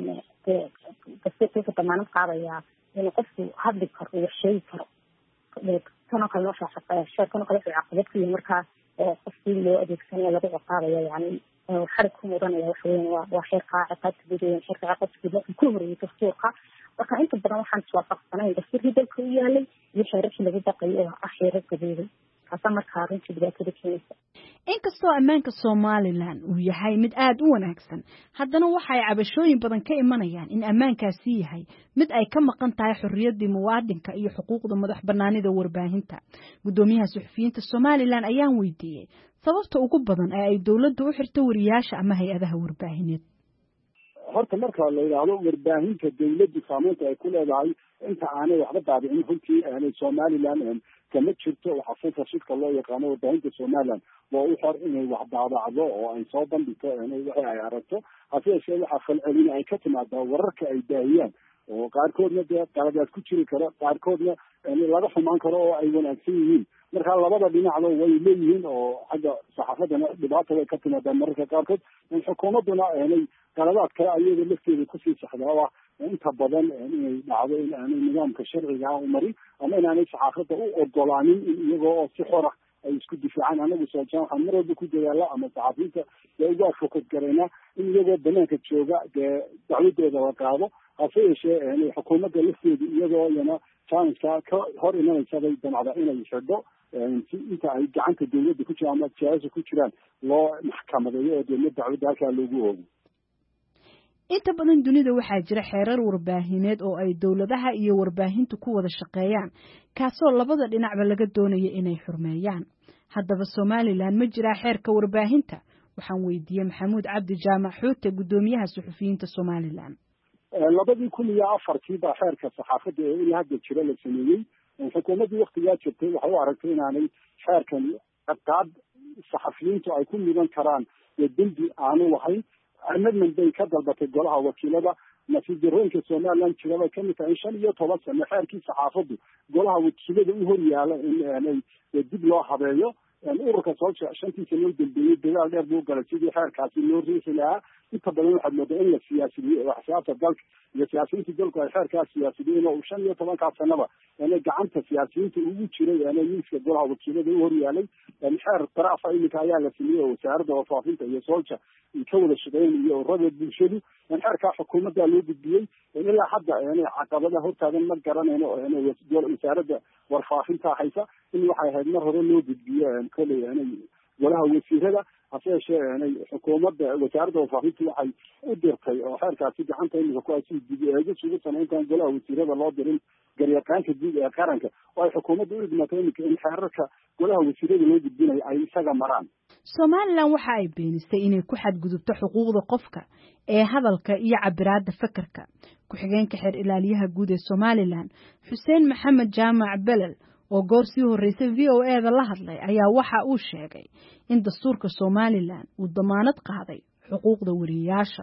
dastuurka damaanad qaadayaa inuu qofku hadli karo uu sheegi karo tanoo kale noo shaqeeya sheerkanoo kale wuxuu caqabad ku yahay markaa qofkii loo adeegsanayo lagu ciqaabaya yani xarig ku mudanaya waxa weeyaan waa xeerka ciqaabta guud ee xeerka ciqaabta guud ku horeeyay dastuurka marka inta badan waxaan iswaafaqsanayn dastuurkii dalka u yaalay iyo xeerarkii lagu dhaqayo oo ah xeerar gaboobay kaasa markaa runtii dhibaatada keenaysa. inkastoo ammaanka Somaliland uu yahay mid aad u wanaagsan haddana waxay cabashooyin badan ka imanayaan in ammaankaasi yahay mid ay ka maqan tahay xorriyadda muwaadinka iyo xuquuqda madax bannaanida warbaahinta. gudoomiyaha suxufiyiinta Somaliland ayaan weydiiyay sababta ugu badan ee ay dawladdu u xirto wariyaasha ama hay'adaha warbaahineed. horta marka la yiraahdo warbaahinta dawladdu saameynta ay ku leedahay inta aanay waxba daabicin runtii Somaliland kama jirto waxa fursad loo yaqaano warbaahinta Somaliland waa u xor inay wax daabacdo oo ay soo bandhigto waxa ay aragto hase yeeshee waxa falcelin ay ka timaado wararka ay daahiyaan oo qaarkoodna qaladaad ku jiri kara qaarkoodna laga xumaan karo oo ay wanaagsan yihiin marka labada dhinacba way leeyihiin oo xagga saxaafadana dhibaato way ka timaada mararka qaarkood xukuumadduna qaladaad kale ayaga lafteeda kusii saxdaa oo inta badan inay dhacdo in aanay nidaamka sharciga u marin ama inaanay saxaafadda u ogolaanin in iyagoo si xora ay isku difaacaan anagu soojaan waxaan mar walba ku dadaala ama saxaafiyiinta ugu advocate gareynaa in iyagoo banaanka jooga dacwadooda la qaado hase yeeshee xukuumadda lafteeda iyadoo iyana challengeka ka hor imanaysa bay damacda inay xidho si inta ay gacanta dawladda ku jiraan ama siyaasa ku jiraan loo maxkamadeeyo oo deedna dacwadda halkaa loogu oogo. inta badan dunida waxaa jira xeerar warbaahineed oo ay dawladaha iyo warbaahintu ku wada shaqeeyaan kaasoo labada dhinacba laga doonayo inay xurmeeyaan. haddaba Somaliland ma jira xeerka warbaahinta waxaan weydiiyay Maxamuud Cabdi Jaamac Xuute gudoomiyaha suxufiyiinta Somaliland. 2004 baa xeerka saxaafadda ee ilaa hadda jira la sameeyey xukuumaddu waqtigaa jirtay waxay u aragtay inaanay xeerkan ciqaab saxafiyiintu ay ku mudan karaan dembi aanu lahayn amendment bay ka dalbatay golaha wakiilada nasiib darooyinka Somaliland jira bay kamid tahay 15 sano xeerkii saxaafaddu golaha wakiilada u hor yaala in dib loo habeeyo ururka soolja shantii sano dambeeyey dagaal dheer buu galay sidii xeerkaasi loo riixi lahaa inta badan waxaad moodaa in la siyaasidiyo axsaabta dalka iyo siyaasiyiinta dalku ay xeerkaas siyaasidiyeen oo 15 sanaba gacanta siyaasiyiinta ugu jiray miiska golaha wakiilada u horyaalay xeer daraafa iminka ayaa la sameeyey oo wasaaradda warfaafinta iyo soolja ka wada shaqeynaya ururada bulshadu xeerkaa xukuumadda loo gudbiyey ilaa hadda caqabada hortaagan ma garanayno wasaaradda warfaafinta haysa in waxay ahayd mar hore loo gudbiyo koley golaha wasiirada hase yeeshee xukuumadda wasaaradda warfaafinta waxay u dirtay oo xeerkaasi gacanta iminka ku asi dib-eegis ugu samayntaan golaha wasiirada loo dirin garyaqaanka guud ee qaranka oo ay xukuumadda u idmaatay iminka in xeerarka golaha wasiirada loo gudbinayo ay isaga maraan. Somaliland waxa ay beenisay inay ku xadgudubto xuquuqda qofka ee hadalka iyo cabiraadda fakarka. Ku-xigeenka xeer ilaaliyaha guud ee Somaliland Xuseen Maxamed Jaamac Belal oo goor sii horeysay VOA-da la hadlay ayaa waxa uu sheegay in dastuurka Somaliland uu damaanad qaaday xuquuqda wariyaasha.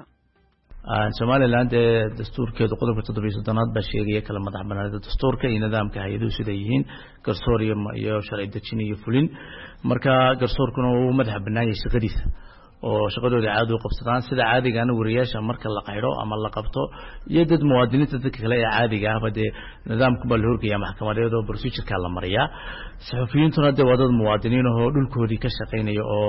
Somaliland dastuurkeedu qodobka 7 baa sheegaya kala madax banaanida dastuurka iyo nidaamka hay'aduhu sida yihiin garsoor iyo sharci dejin iyo fulin marka garsoorkuna uu madax banaanyahay shaqadiisa oo shaqadooda caadi u qabsadaan sida caadiga ah wariyaasha marka la qayro ama la qabto iyo dad muwaadiniinta dadka kale ee caadiga ah bade nidaamku baa la horgeeyaa maxkamadeed oo procedure-ka la mariyaa saxafiyiintuna waa dad muwaadiniin oo dhulkoodii ka shaqeynaya oo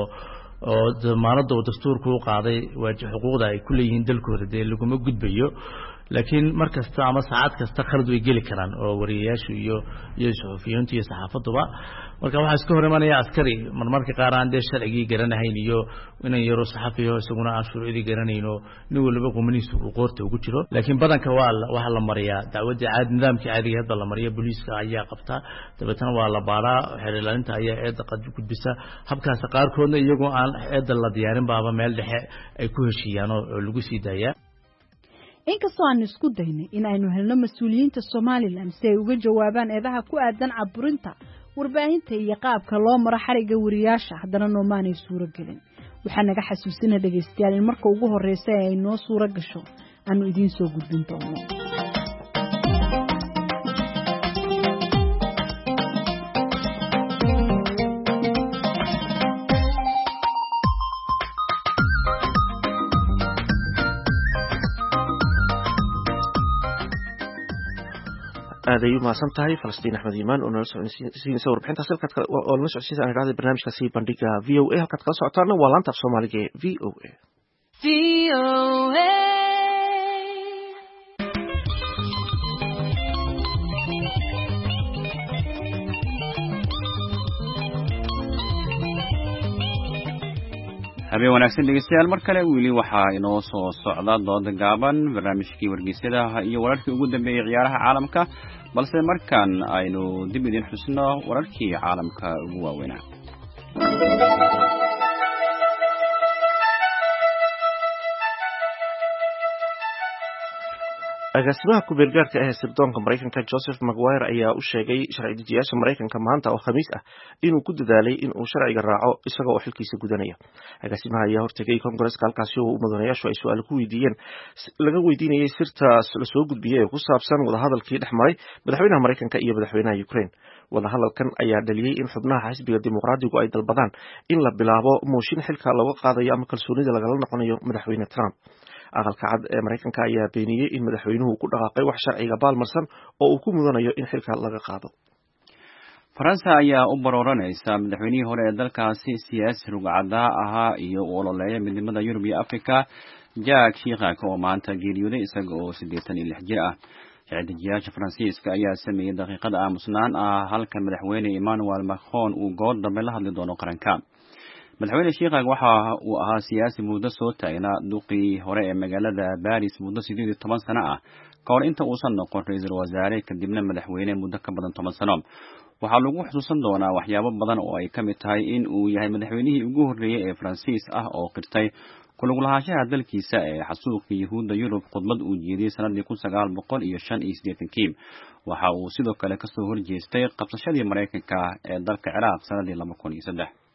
damaanada dastuurku u qaaday waajib xuquuqda ay ku leeyihiin dalkooda laguma gudbayo laakiin markasta ama saacad kasta khalad way geli karaan oo wariyaashu iyo saxafiyiintu iyo saxaafaduba marka waxa iska hor imanaya askari marmarka qaar aan sharcigii garanahayn iyo inay yaro saxafiyo isaguna aan shuruucdii garanayno nin walba qumaniisu uu qoorta ugu jiro laakiin badanka waxa la mariyaa dacwadda caadi nidaamkii caadiga hadda la mariyo booliiska ayaa qabta dabeetana waa la baaraa xeer ilaalinta ayaa eedda gudbisa habkaas qaarkoodna iyagoo aan eedda la diyaarin baaba meel dhexe ay ku heshiiyaan oo lagu sii daayaa. Inkastoo aan isku daynay in aynu helno mas'uuliyiinta Somaliland si ay uga jawaabaan eedaha ku aadan caburinta warbaahinta iyo qaabka loo maro xariga wariyaasha haddana noomaanay suuro gelin waxaa naga xasuusina dhageystayaal in marka ugu horeysa ay noo suuro gasho aanu idiin soo gudbin doono. aad ay u mahadsan tahay Falastiin Axmed Iimaan oo nala socodsiinaysa warbixintaas oo nala socodsiinaysa aan raadinay barnaamijkaasi bandhiga VOA halkaad kala socotaana waa laanta af Soomaaliga ee VOA. habeen wanaagsan dhegeystayaal mar kale wili waxaa inoo soo socda dooda gaaban barnaamijkii wargeysyada iyo wararkii ugu dambeeyay ciyaaraha caalamka balse markan aynu dib idin xusno wararkii caalamka ugu waaweynaa. agaasimaha ku-beelgaarka ah ee sirdoonka Mareykanka Joseph Maguire ayaa u sheegay sharci dejiyaasha Mareykanka maanta oo Khamiis ah inuu ku dadaalay in uu sharciga raaco isaga oo xilkiisa gudanaya. Agaasimaha ayaa hortegay Congress halkaasi oo mudanayaashu ay su'aalo ku weydiinayay sirta la soo gudbiyay ee ku saabsan wadahadalkii dhexmaray madaxweynaha Mareykanka iyo madaxweynaha Ukraine. Wadahadalkan ayaa dhaliyay in xubnaha xisbiga dimuqraadigu ay dalbadaan in la bilaabo mooshin xilka looga qaadayo ama kalsoonida lagala noqonayo madaxweyne Trump. aqalka cad ee Mareykanka ayaa beeniyay in madaxweynuhu ku dhaqaaqay wax sharciga baalmarsan oo uu ku mudanayo in xilka laga qaado. Faransa ayaa u barooranaysa madaxweynihii hore ee dalkaasi siyaasi rugcada ahaa iyo ololeeya midnimada Yurub iyo Afrika Jacques Chirac oo maanta geeriyooday isaga oo 86 jir ah. Sharci-dejiyaasha Faransiiska ayaa sameeyay daqiiqada aamusnaan ah halka madaxweyne Emmanuel Macron uu good dambe la hadli doono qaranka. madaxweyne Chirac waxa uu ahaa siyaasi muddo soo taagnaa duqii hore ee magaalada Paris muddo 18 sano ah ka hor inta uusan noqon ra'iisul wasaare kadibna madaxweyne muddo ka badan 10 sano. waxaa lagu xusuusan doonaa waxyaabo badan oo ay ka mid tahay in uu yahay madaxweynihii ugu horreeyay ee Faransiis ah oo qirtay ku lug lahaanshaha dalkiisa ee xasuuqa Yuhuudda Yurub khudbad uu jeediyay sanadii 1985. waxa uu sidoo kale ka soo horjeestay qabsashadii Mareykanka ee dalka Ciraaq sanadii 2003.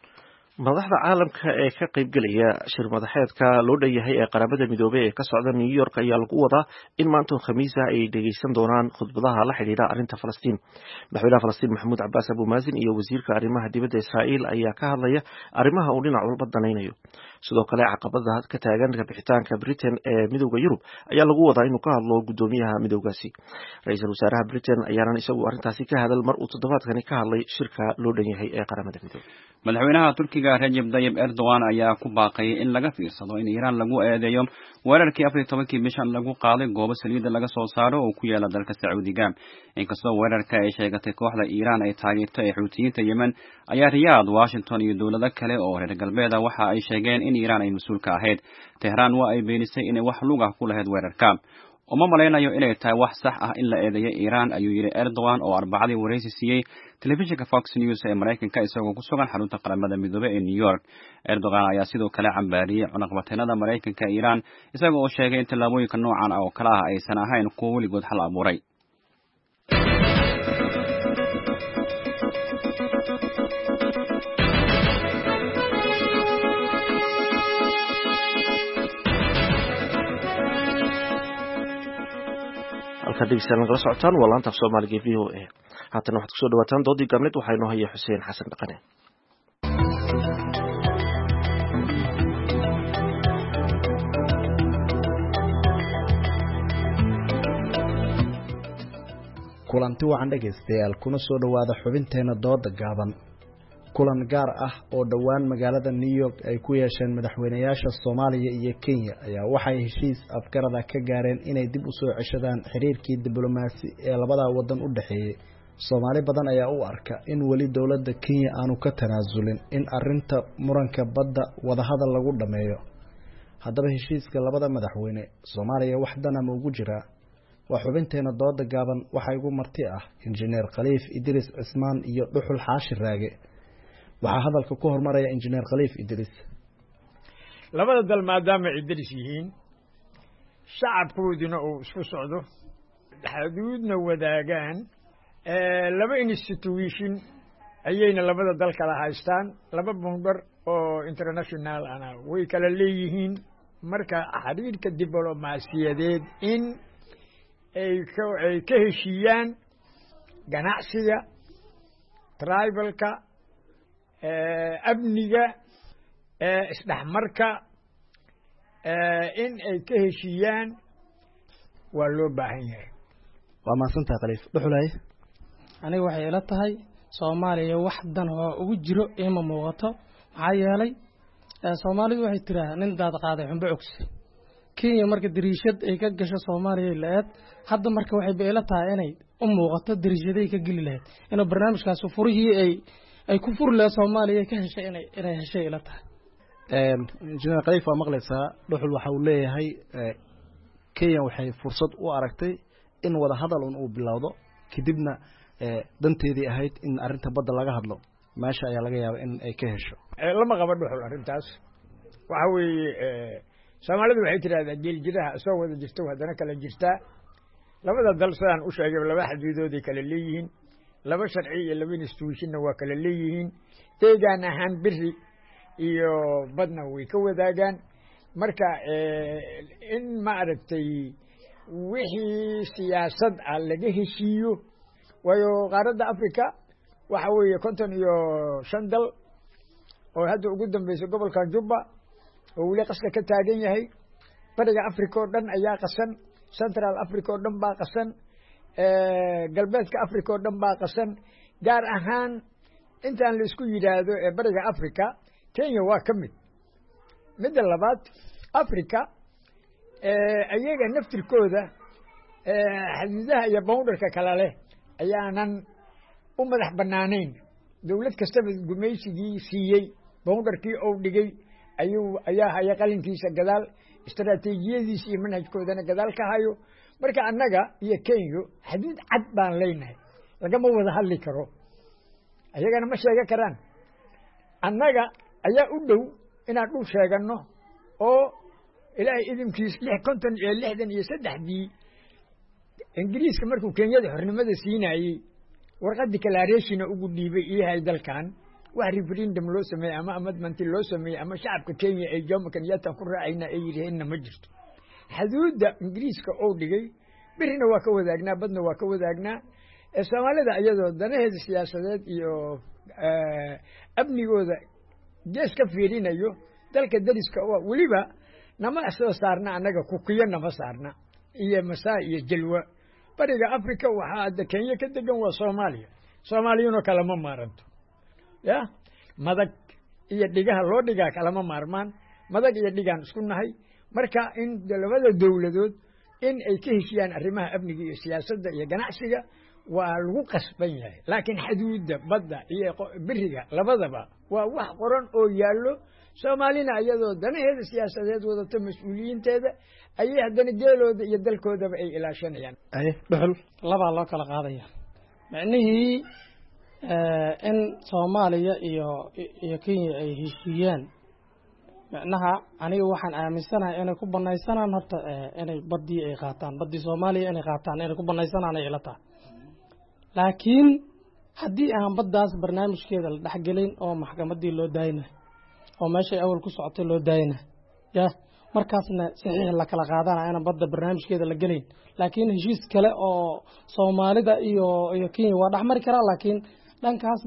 madaxda caalamka ee ka qaybgelaya shir madaxeedka loo dhan yahay ee qaramada midoobay ee ka socda New York ayaa lagu wadaa in maanta Khamiisa ay dhageysan doonaan khudbadaha la xiriira arrinta Falastiin. Madaxweynaha Falastiin Maxamuud Cabbaas Abu Maazin iyo wasiirka arrimaha dibadda Israa'iil ayaa ka hadlaya arrimaha uu dhinac walba danaynayo. Sidoo kale caqabadaha ka taagan bixitaanka Britain ee midowga Yurub ayaa lagu wadaa inuu ka hadlo gudoomiyaha midowgaasi. Ra'iisul wasaaraha Britain ayaana isagu arrintaasi ka hadal mar uu toddobaadkani ka hadlay shirka loo dhan yahay ee qaramada midoobay. madaxweynaha Turkiga Recep Tayyip Erdogan ayaa ku baaqay in laga fiirsado in Iran lagu eedeeyo weerarkii 14 bishan lagu qaaday goobo saliida laga soo saaro oo ku yaala dalka Sacuudiga. Inkastoo weerarka ay sheegatay kooxda Iran ay taageerto ee Xuutiyiinta Yemen, ayaa Riyadh, Washington iyo dowlado kale oo reer galbeed waxa ay sheegeen in Iran ay mas'uul ka ahayd. Tehran waa ay beenisay inay wax lug ah ku lahayd weerarka. uma malaynayo inay tahay wax sax ah in la eedeeyo Iran, ayuu yiri Erdogan oo Arbacadii wareysi siiyay telefishinka Fox News ee Mareykanka isagoo ku sugan xarunta qaramada midoobay ee New York. Erdogan ayaa sidoo kale cambaariyay cunaqabataynada Mareykanka ee Iran isagoo sheegay in tallaabooyinka noocan ah oo kala ah aysan ahayn kuwo weligood xal abuuray. dhegeystayaal nagala socotaan waa laanta Soomaaliga ee VOA. haatan waxaad kusoo dhawaataan doodii gaabneed waxaa inoo haya Xuseen Xasan Dhaqane. kulanti wacan dhegeystayaal kuna soo dhawaada xubinteena dooda gaaban. kulan gaar ah oo dhowaan magaalada New York ay ku yeesheen madaxweynayaasha Soomaaliya iyo Kenya ayaa waxay heshiis afgarada ka gaareen inay dib u soo ceshadaan xiriirkii diblomaasi ee labada wadan u dhaxeeyay. Soomaali badan ayaa u arka in wali dawladda Kenya aanu ka tanaasulin in arinta muranka badda wadahadal lagu dhameeyo. haddaba heshiiska labada madaxweyne Soomaaliya wax dana ma ugu jira? waa xubinteena dooda gaaban waxa igu marti ah Injineer Khaliif Idris Cismaan iyo Dhuxul Xaashi Raage. waxaa hadalka ku hormaraya Injineer Khaliif Idris. labada dal maadaama Idris yihiin shacabkooduna uu isku socdo xuduudna wadaagaan laba institution ayayna labada dal kala haystaan laba bundar oo international ana way kala leeyihiin marka xiriirka diblomaasiyadeed in ay ka heshiiyaan ganacsiga tribalka amniga isdhexmarka in ay ka heshiiyaan waa loo baahan yahay. waa mahadsantahay Khaliif. Dhuxulay aniga waxay ila tahay Soomaaliya wax dan oo ugu jiro ima muuqato maxaa yeelay Soomaalidu waxay tiraa nin daad qaaday xunba cugsi. Kenya marka dariishad ay ka gasho Soomaaliya laad hadda marka waxay ila tahay inay u muuqato dariishaday ka geli lahayd inuu barnaamijkaas furihii ay ku fur leh Soomaaliya ka heshay inay heshay ila tahay. Injineer Khaliif waa maqlaysaa. Dhuxul waxa uu leeyahay Kenya waxay fursad u aragtay in wada hadal uu bilowdo kadibna danteedii ahayd in arinta badda laga hadlo meesha ayaa laga yaabaa in ay ka hesho. lama qaba Dhuxul arintaas waxa weeye Soomaalidu waxay tiraahdaa geel jiraha soo wada jirto haddana kala jirtaa. labada dal sidaan u sheegay laba xuduudood ay kala leeyihiin laba sharci iyo laba institution waa kala leeyihiin deegaan ahaan biri iyo badna way ka wadaagaan marka in ma aragtay wixii siyaasad ah laga heshiiyo waayo qaaradda Afrika waxa weeye 55 dal oo hadda ugu dambeysay gobolka Jubba oo wali qasda ka taagan yahay bariga Afrika oo dhan ayaa qasan Central Africa oo dhan baa qasan galbeedka Afrika oo dhan baa qasan gaar ahaan intaan la isku yiraahdo ee bariga Afrika Kenya waa ka midda labaad Afrika ayaga naftirkooda xuduudaha iyo boundarka kala leh ayaanan u madax banaaneyn dawlad kasta gumaysigii siiyay boundarkii oo dhigay ayaa haya qalinkiisa gadaal istaraatiijiyadiisa iyo manhajkoodana gadaal ka hayo marka annaga iyo Kenya xuduud cad baan leenahay lagama wada hadli karo ayagana ma sheega karaan annaga ayaa u dhow inaan dhul sheegano oo ilaahay idinkiis 63 Ingiriiska markuu Kenyada xornimada siinayay warqad declaration ugu dhiibay yahay dalkan wax referendum loo sameeyey ama amendment loo sameeyey ama shacabka Kenya ay Jomo Kenyatta ku raacayna ay yiraahdeen ma jirto xuduudda Ingiriiska oo dhigay birina waa ka wadaagnaa badna waa ka wadaagnaa Soomaalida iyadoo danaheeda siyaasadeed iyo amnigooda gees ka fiirinayo dalka dariska oo waliba nama soo saarna anaga kukiyo nama saarna iyo masaa iyo jalwa bariga Afrika waxa Kenya ka degan waa Soomaaliya Soomaaliyuna kala ma maaranto ya madag iyo dhigaha loo dhigaa kala ma maarmaan madag iyo dhigaan isku nahay marka in labada dawladood in ay ka heshiyaan arrimaha amniga iyo siyaasadda iyo ganacsiga waa lagu qasban yahay laakiin xuduudda badda iyo biriga labadaba waa wax qoran oo yaallo Soomaalina iyadoo danaheeda siyaasadeed wadato mas'uuliyiinteeda ayay haddana geelooda iyo dalkoodaba ay ilaashanayaan dhuxul laba loo kala qaadaya macnihii in Soomaaliya iyo Kenya ay heshiiyaan macnaha aniga waxaan aaminsanahay inay ku banaysanaan horta inay badii ay qaataan badii Soomaaliya inay qaataan inay ku banaysanaan ay ilata laakiin haddii aan baddaas barnaamijkeeda la dhaxgelin oo maxkamadii loo daayna oo meesha awal ku socotay loo daayna ya markaasna saxiix la kala qaadana in badda barnaamijkeeda la gelin laakiin heshiis kale oo Soomaalida iyo Kenya waa dhaxmari karaa laakiin dhankaas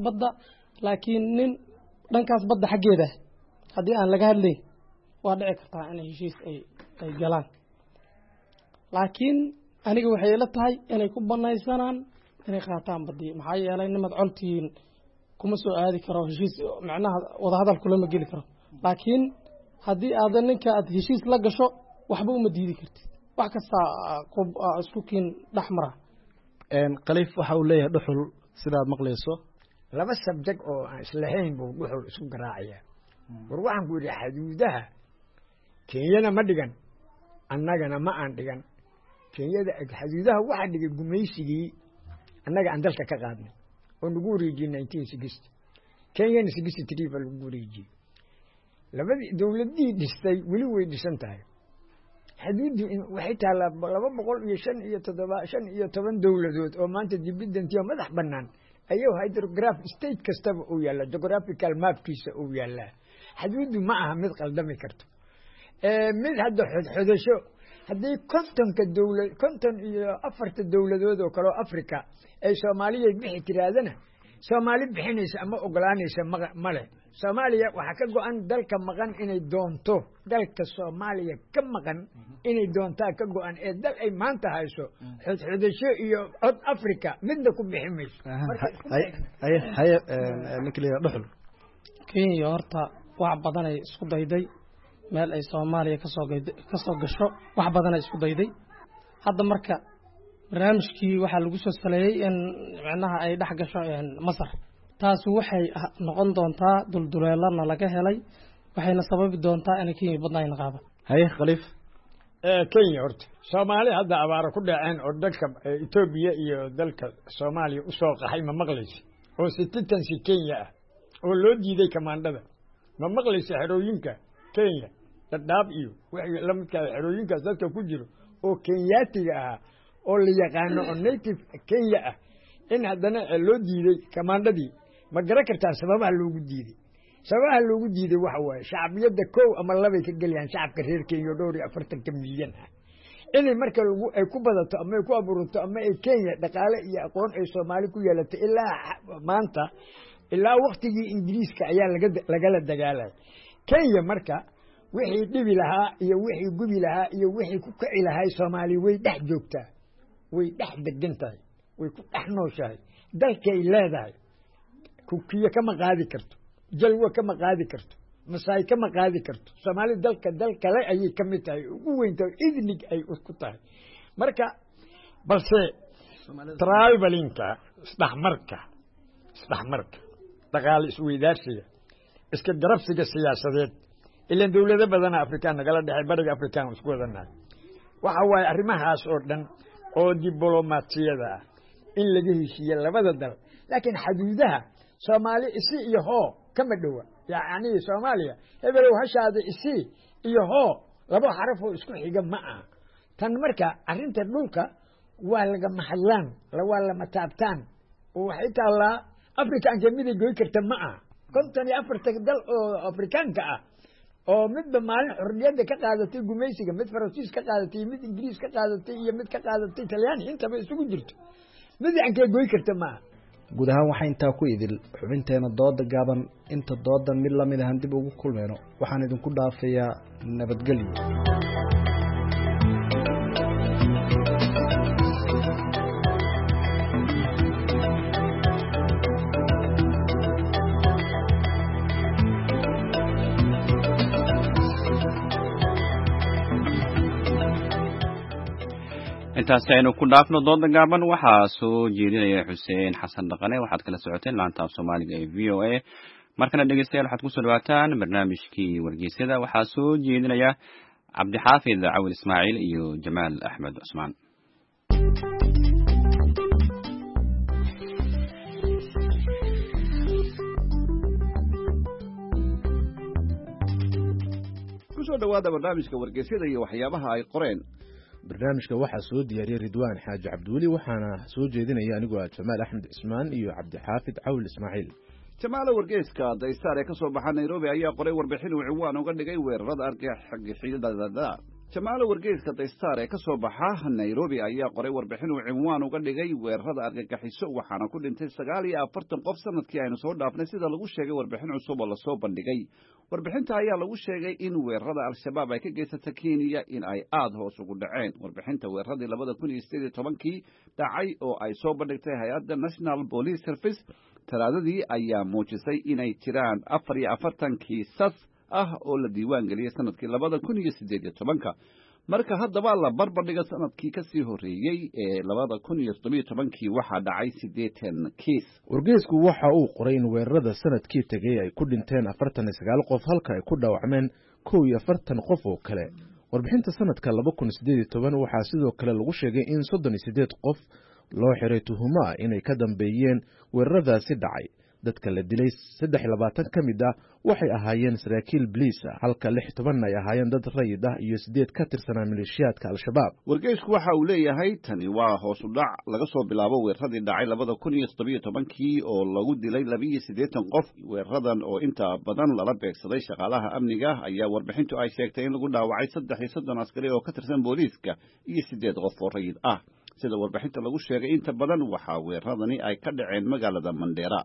badda xageeda haddii aan laga hadlay waa dhici kartaa in heshiis ay galaan laakiin aniga waxay ila tahay inay ku banaysanaan inay qaataan badii maxaa yeelay nimad coltiin kuma soo aadi karo heshiis macnaha wada hadal kulama geli karo laakiin haddii aad ninka aad heshiis la gasho waxba uma diidi kartid wax kasta isku kiin dhaxmara Khaliif waxa uu leeyahay dhuxul sidaad maqlayso laba subject oo aan islahayn buu dhuxul isku garaacaya war waxaan ku yidhi xuduudaha Kenyana ma dhigan annagana ma aan dhigan Kenyada xuduudaha waxa dhigay gumaysigii annaga aan dalka ka qaadnay oo nagu wareejiyay 1960 Kenyana 63 baa lagu wareejiyay labadii dawladii dhistay weli way dhisan tahay xuduuddu waxay taalaa 205 dawladood oo maanta dibiddantiyo madax bannaan ayuu hydrograph state kastaba uu yaala geographical mapkiisa uu yaala xuduuddu ma aha mid qaldami karto mid hadda xodxodasho haddii 54 dawladood oo kale oo Afrika ay Soomaaliya bixi tiraadana Soomaali bixinaysa ama ogolaanaysa male Soomaaliya waxa ka go'an dalka maqan inay doonto dalka Soomaaliya ka maqan inay doontaa ka go'an ee dal ay maanta hayso xodxodasho iyo cod Afrika midna ku bixinayso haye nikliya dhuxul Kenya horta wax badan ay isku dayday meel ay Soomaaliya ka soo gasho wax badan ay isku dayday hadda marka barnaamijkii waxa lagu soo saleeyay in macnaha ay dhax gasho Masar taas waxay noqon doontaa dulduleelana laga helay waxayna sababi doontaa in Kenya badnayn qaado haye Khaliif Kenya horta Soomaali hadda abaara ku dhaceen oo dalka Ethiopia iyo dalka Soomaaliya u soo qaxay ma maqlaysi oo citizenship Kenya ah oo loo diiday kamaandada ma maqlaysi xerooyinka Kenya dadaab iyo wixii la midka xerooyinka dadka ku jiro oo Kenyaatiga ah oo la yaqaano oo native Kenya ah in haddana loo diiday kamaandadii ma garan kartaa sababaha loogu diiday waxa waaye shacbiyada koow ama laba ka galiyaan shacabka reer Kenya 240 milyan ah inay marka ay ku badato ama ay ku abuurto ama ay Kenya dhaqaale iyo aqoon ay Soomaali ku yeelato ilaa maanta ilaa waqtigii Ingiriiska ayaa laga dagaalay Kenya marka wixii dhibi lahaa iyo wixii gubi lahaa iyo wixii ku kici lahaa Soomaali way dhex joogtaa way dhex degantahay way ku dhex nooshahay dalkay leedahay kukiya kama qaadi karto jalwa kama qaadi karto masaay kama qaadi karto Soomaali dal kale ayay ka mid tahay ugu weynta idnig ay ku tahay marka balse tribalinka isdhaxmarka dagaal isweydaarsiga iska garabsiga siyaasadeed ilaa dawlado badan Afrikaan nagala dhaxay bariga Afrikaan isku wadanahay waxa waaye arrimahaas oo dhan oo diblomaasiyada in laga heshiiyo labada dal laakiin xuduudaha Soomaali isi iyo hoo kama dhawa yaani Soomaaliya hebelow hashaada isi iyo hoo laba xaraf oo isku xiga ma aha tan marka arrinta dhulka waa laga mahadlaan waa la mataabtaan oo waxay taalaa Afrikaan kamid goy karta ma aha 54 dal oo afrikaanka ah oo midba maalin xorriyadda ka qaadatay gumaysiga mid faransiis ka qaadatay mid ingiriis ka qaadatay iyo mid ka qaadatay talyaani intaba isugu jirto mid aan kala goy karta maaha guud ahaan waxaa intaa ku idil xubinteena dooda gaaban inta doodan mid lamid ahan dib ugu kulmeyno waxaan idinku dhaafayaa nabadgelyo intaasi aynu ku dhaafno dooda gaaban waxaa soo jeedinaya xuseen xasan dhaqane waxaad kala socoteen laanta af soomaaliga ee v o a markana dhegeystayaal waxaad kusoo dhawaataan barnaamijkii wargeysyada waxaa soo jeedinaya cabdixaafid cawil ismaaciil iyo jamaal axmed cusmaan kusoo dhawaada barnaamijka wargeysyada iyo waxyaabaha ay qoreen barnaamijka waxaa soo diyaariyey ridwaan xaaji cabdiweli waxaana soo jeedinaya anigoo ah jamaal axmed cismaan iyo cabdixaafid cawil ismaaciil jamaalo wargeyska daysaar ee ka soo baxa nairobi ayaa qoray warbixin uu ciwaan uga dhigay weerarada argagixisada jamaalo wargeyska daysaar ee ka soo baxa nairobi ayaa qoray warbixin uu ciwaan uga dhigay weerarada argagaxiso waxaana ku dhintay 49 qof sanadkii aynu soo dhaafnay sida lagu sheegay warbixin cusub oo lasoo bandhigay warbixinta ayaa lagu sheegay in weerarada al-shabaab ay ka geysatay Kenya in ay aad hoos ugu dhaceen warbixinta weeraradii 2018 dhacay oo ay soo bandhigtay hay'adda National Police Service talaadadii ayaa muujisay inay jiraan 44 kiisas ah oo la diiwaan geliyay sanadkii 2018 marka haddaba la barbardhiga sanadkii ka sii horeeyay ee 2017 waxaa dhacay 80 kiis wargeysku waxa uu qoray in weerarada sanadkii tagay ay ku dhinteen 49 qof halka ay ku dhaawacmeen 41 qof oo kale warbixinta sanadka 2018 waxaa sidoo kale lagu sheegay in 38 qof loo xiray tuhuma inay ka dambeeyeen weeraradaasi dhacay dadka la dilay 23 ka mid ah waxay ahaayeen saraakiil biliis halka 16 ay ahaayeen dad rayid ah iyo 8 ka tirsanaa maleeshiyaadka al-shabaab wargeysku waxa uu leeyahay tani waa hoos u dhac laga soo bilaabo weeraradii dhacay 2017 oo lagu dilay 82 qof weeraradan oo inta badan lala beegsaday shaqaalaha amniga ayaa warbixintu ay sheegtay in lagu dhaawacay 33 askari oo ka tirsan booliiska iyo 8 qof oo rayid ah sida warbixinta lagu sheegay inta badan waxa weeraradani ay ka dhaceen magaalada Mandera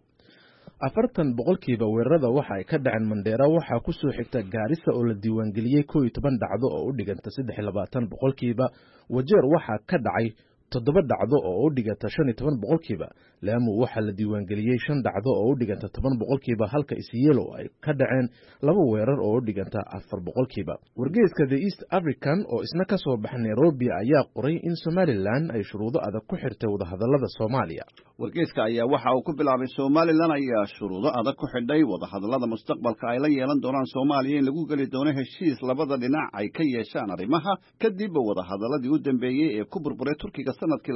40% weerarada waxa ay ka dhaceen Mandera waxa ku soo xigta Gaarisa oo la diiwaan geliyay 11 dhacdo oo u dhiganta 23% Wajeer waxa ka dhacay 7 dhacdo oo u dhiganta 15% Lamu waxa la diiwaan geliyay 5 dhacdo oo u dhiganta 10% halka Isiolo ay ka dhaceen 2 weerar oo u dhiganta 4%. Wargeyska The East African oo isna ka soo baxay Nairobi ayaa qoray in Somaliland ay shuruudo adag ku xirtay wadahadalada Soomaaliya. wargeyska ayaa waxa uu ku bilaabay Somaliland ayaa shuruudo adag ku xidhay wadahadalada mustaqbalka ay la yeelan doonaan Soomaaliya in lagu gali doono heshiis labada dhinac ay ka yeeshaan arrimaha kadib wadahadaladii u dambeeyay ee ku burburay Turkiga sanadkii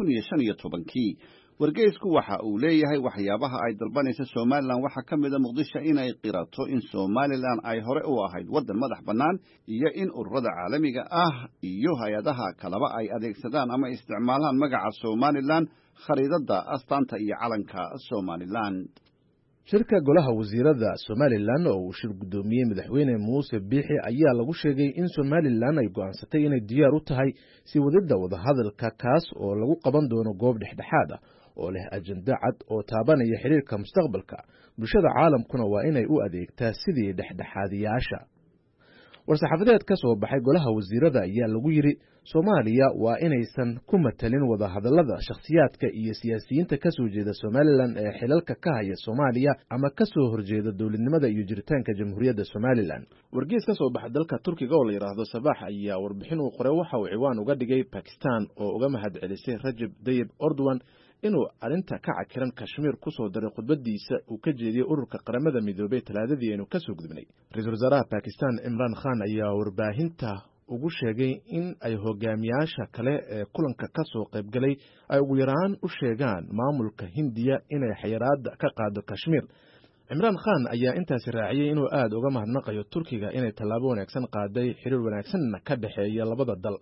2015 wargeysku waxa uu leeyahay waxyaabaha ay dalbanaysa Somaliland waxa kamid ah Muqdisho inay qirato in Somaliland ay hore u ahayd wadan madax bannaan iyo in ururada caalamiga ah iyo hay'adaha kalaba ay adeegsadaan ama isticmaalaan magaca Somaliland khariidada astaanta iyo calanka Somaliland shirka golaha wasiirada Somaliland oo uu shir gudoomiyay madaxweyne Muuse Biixi ayaa lagu sheegay in Somaliland ay go'aansatay inay diyaar u tahay si wadada wadahadalka kaas oo lagu qaban doono goob dhexdhexaad ah oo leh ajenda cad oo taabanaya xiriirka mustaqbalka bulshada caalamkuna waa inay u adeegtaa sidii dhexdhexaadiyaasha war-saxaafadeed ka soo baxay golaha wasiirada ayaa lagu yiri Soomaaliya waa inaysan ku matalin wadahadalada shakhsiyaadka iyo siyaasiyiinta ka soo jeeda Somaliland ee xilalka ka haya Soomaaliya ama ka soo horjeeda dawladnimada iyo jiritaanka jamhuuriyadda Somaliland wargeys ka soo baxay dalka Turkiga oo la yiraahdo Sabah ayaa warbixin uu qoray waxa uu ciwaan uga dhigay Pakistan oo uga mahadcelisay Rajab Tayyip Erdogan inuu arinta ka cakiran Kashmir ku soo daray khudbadiisa uu ka jeediyay ururka qaramada midoobay talaadadii inuu ka soo gudbinay ra'iisul wasaaraha Pakistan Imran Khan ayaa warbaahinta ugu sheegay in ay hogaamiyaasha kale ee kulanka ka soo qayb galay ay ugu yaraan u sheegaan maamulka Hindiya inay xayiraad ka qaado Kashmir Imran Khan ayaa intaas raaciyay inuu aad uga mahadnaqayo Turkiga inay tallaabo wanaagsan qaaday xiriir wanaagsan ka dhaxeeya labada dal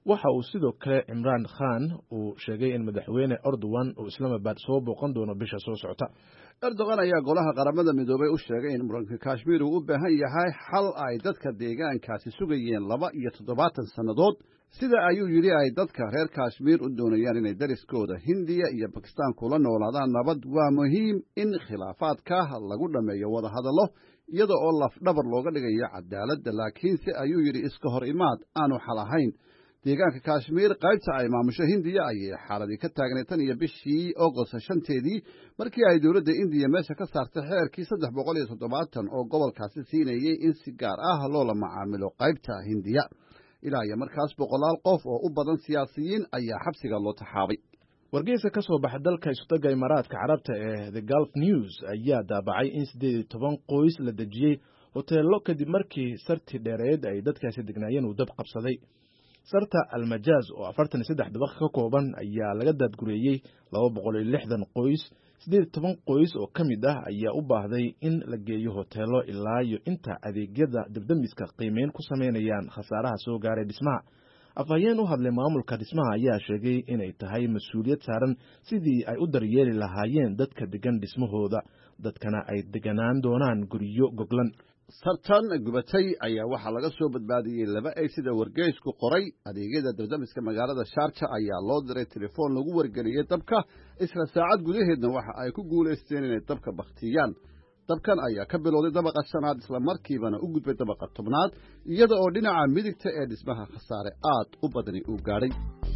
waxa uu sidoo kale Imran Khan uu sheegay in madaxweyne Erdogan uu Islamabad soo booqan doono bisha soo socota. Erdogan ayaa golaha qaramada midoobay u sheegay in muranka Kashmir uu u baahan yahay xal ay dadka deegaankaasi sugayeen 27 sannadood sida ayuu yiri ay dadka reer Kashmir u doonayaan inay dariskooda Hindiya iyo Pakistan kula noolaadaan nabad waa muhiim in khilaafaadka lagu dhameeyo wada hadallo iyada oo laf dhabar looga dhigayo cadaaladda laakiin si ayuu yiri iska hor imaad aanu xal ahayn deegaanka Kashmir qaybta ay maamusho Hindiya ayay xaaladii ka taagnay tan iyo bishii August 5teedii markii ay dawladda Hindiya meesha ka saartay xeerkii 370 oo gobolkaasi siinayay in si gaar ah loola macaamilo qaybta Hindiya ilaa iyo markaas boqolaal qof oo u badan siyaasiyiin ayaa xabsiga loo taxaabay. wargeysa ka soo baxa dalka Isutaga Imaaraadka Carabta ee The Gulf News ayaa daabacay in 18 qoys la dejiyay hoteelo kadib markii sarti dheereed ay dadkaasi degnaayeen uu dab qabsaday. sarta Al-Majaz oo 43 dabaq ka kooban ayaa laga daadgureeyay 260 qoys 18 qoys oo kamid ah ayaa u baahday in la geeyo hoteelo ilaa iyo inta adeegyada dibdamiska qiimeyn ku sameynayaan khasaaraha soo gaaray dhismaha. afhayeen u hadlay maamulka dhismaha ayaa sheegay inay tahay mas'uuliyad saaran sidii ay u daryeeli lahaayeen dadka degan dhismahooda dadkana ay deganaan doonaan guryo goglan. sartan gubatay ayaa waxaa laga soo badbaadiyay 2 ay sida wargeysku qoray adeegyada dibdamiska magaalada Sharjah ayaa loo diray telefoon lagu wargeliyay dabka isla saacad gudaheedna waxa ay ku guuleysteen inay dabka baktiyaan. dabkan ayaa ka bilowday dabaqa 5aad isla markiibana u gudbay dabaqa 10aad iyada oo dhinaca midigta ee dhismaha khasaare aad u badani uu gaaray.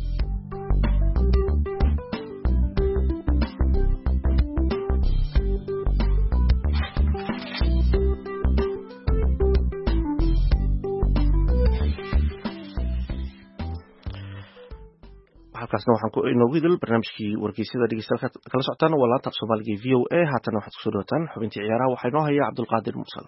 halkaasna waxaan ku inoogu idil barnaamijkii wargeysyada dhegeystayaal kala socotaan waa laanta Soomaaliga VOA haatan waxaad ku soo dhawaataan xubintii ciyaaraha waxaa inoo haya Cabdulqaadir Mursal.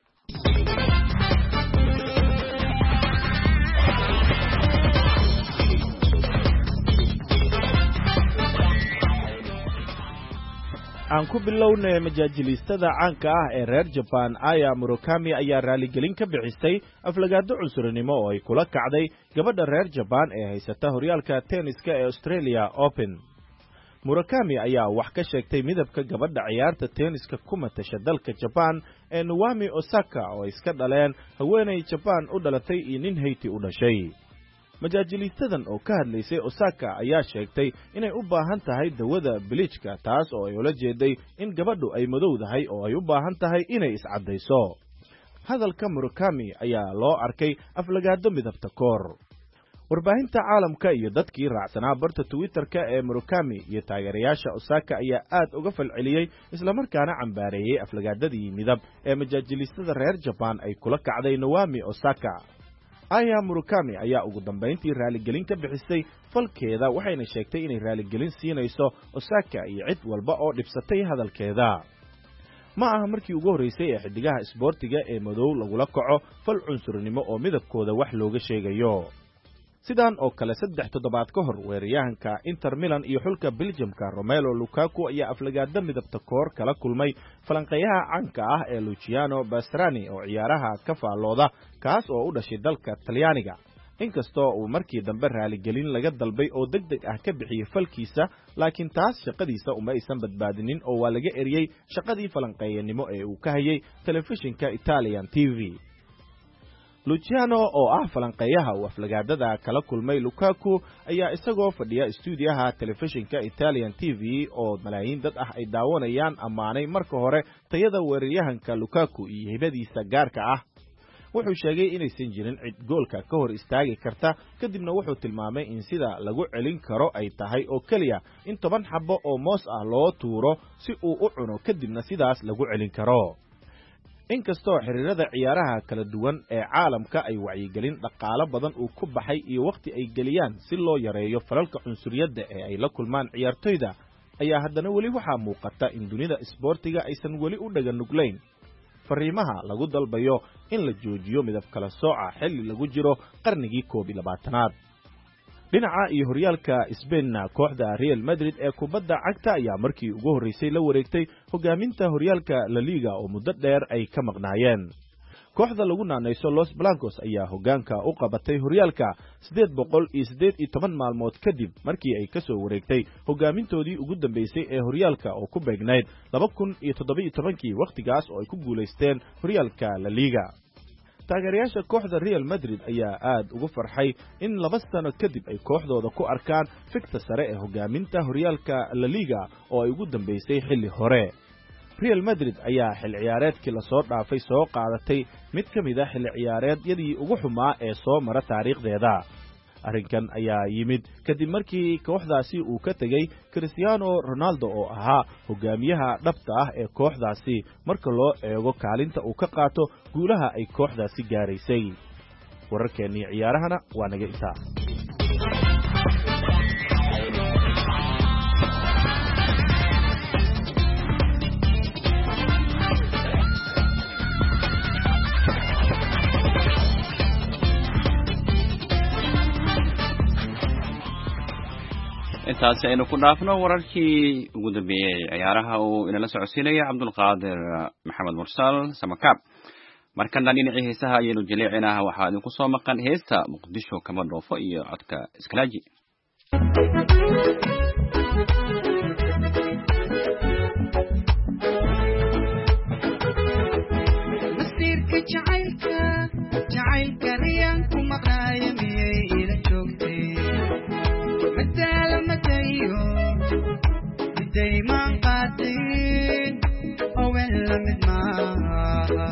aan ku bilownay majaajiliistada caanka ah ee reer Japan Aya Murakami ayaa raaligelin ka bixisay aflagaado cunsurinimo oo ay kula kacday gabadha reer Japan ee haysata horyaalka tenniska ee Australia Open. Murakami ayaa wax ka sheegtay midabka gabadha ciyaarta tenniska ku matasha dalka Japan ee Naomi Osaka oo iska dhaleen haweeney Japan u dhalatay iyo nin Haiti u dhashay. majaajiliistadan oo ka hadlaysay Osaka ayaa sheegtay inay u baahan tahay dawada bleachka taas oo ay ula jeeday in gabadhu ay madowdahay oo ay u baahan tahay inay iscadayso. hadalka Murakami ayaa loo arkay aflagaado midabta koor. warbaahinta caalamka iyo dadkii raacsanaa barta Twitter-ka ee Murakami iyo taageerayaasha Osaka ayaa aad uga falceliyay isla markaana cambaareeyay aflagaadadii midab ee majaajiliistada reer Japan ay kula kacday Naomi Osaka. Aya Murakami ayaa ugu dambeyntii raaligelin ka bixisay falkeeda waxayna sheegtay inay raaligelin siinayso Osaka iyo cid walba oo dhibsatay hadalkeeda. ma aha markii ugu horeysay ee xidigaha isboortiga ee madow lagula kaco fal cunsurinimo oo midabkooda wax looga sheegayo. sidaan oo kale 3 toddobaad ka hor weeraryahanka Inter Milan iyo xulka Belgiumka Romelu Lukaku ayaa aflagaado midabta koor kala kulmay falanqeeyaha caanka ah ee Luciano Basrani oo ciyaaraha ka faalooda kaas oo u dhashay dalka Talyaaniga. inkastoo uu markii dambe raaligelin laga dalbay oo degdeg ah ka bixiyay falkiisa laakiin taas shaqadiisa uma aysan badbaadinin oo waa laga eriyay shaqadii falanqeeyanimo ee uu ka hayay telefishinka Italian TV. Luciano oo ah falanqeeyaha uu aflagaadada kala kulmay Lukaku ayaa isagoo fadhiya stuudiyaha telefishinka Italian TV oo malaayiin dad ah ay daawanayaan amaanay marka hore tayada weeraryahanka Lukaku iyo hibadiisa gaarka ah. wuxuu sheegay inaysan jirin cid goolka ka hor istaagi karta kadibna wuxuu tilmaamay in sida lagu celin karo ay tahay oo kaliya in 10 xabo oo moos ah loo tuuro si uu u cuno kadibna sidaas lagu celin karo. inkastoo xiriirada ciyaaraha kala duwan ee caalamka ay wacyigelin dhaqaale badan uu ku baxay iyo waqti ay geliyaan si loo yareeyo falalka cunsuriyadda ee ay la kulmaan ciyaartoyda ayaa haddana weli waxaa muuqata in dunida isboortiga aysan weli u dhaganuglayn fariimaha lagu dalbayo in la joojiyo midab kala sooca xilli lagu jiro qarnigii 21aad. dhinaca iyo horyaalka Spain kooxda Real Madrid ee kubadda cagta ayaa markii ugu horeysay la wareegtay hogaaminta horyaalka La Liga oo muddo dheer ay ka maqnaayeen. kooxda lagu naanayso Los Blancos ayaa hoggaanka u qabatay horyaalka 818 maalmood kadib markii ay ka soo wareegtay hoggaamintoodii ugu dambeysay ee horyaalka oo ku beegnayd 2017 waqtigaas oo ay ku guuleysteen horyaalka La Liga. taageerayaasha kooxda Real Madrid ayaa aad ugu farxay in 2 sano kadib ay kooxdooda ku arkaan fikta sare ee hoggaaminta horyaalka La Liga oo ay ugu dambeysay xilli hore. Real Madrid ayaa xil ciyaareedkii la soo dhaafay soo qaadatay mid ka mid ah xil ciyaareedyadii ugu xumaa ee soo mara taariikhdeeda. arrinkan ayaa yimid kadib markii kooxdaasi uu ka tegay Cristiano Ronaldo oo ahaa hogaamiyaha dhabta ah ee kooxdaasi marka loo eego kaalinta uu ka qaato guulaha ay kooxdaasi gaaraysay. wararkeennii ciyaarahana waa naga intaa. intaasi aynu ku dhaafno wararkii ugu dambeeyay ciyaaraha uu inala socodsiinaya Cabdulqaadir Maxamed Mursal Samakaab. markana dhinacii heesaha ayaynu jaleecinaha waxaa idinku soo maqan heesta Muqdisho kama dhoofo iyo codka Iskalaaji. masirka jacaylka riyaan ku maqnaaya miyay ila joogtay dayman qaadin oo la mid maaha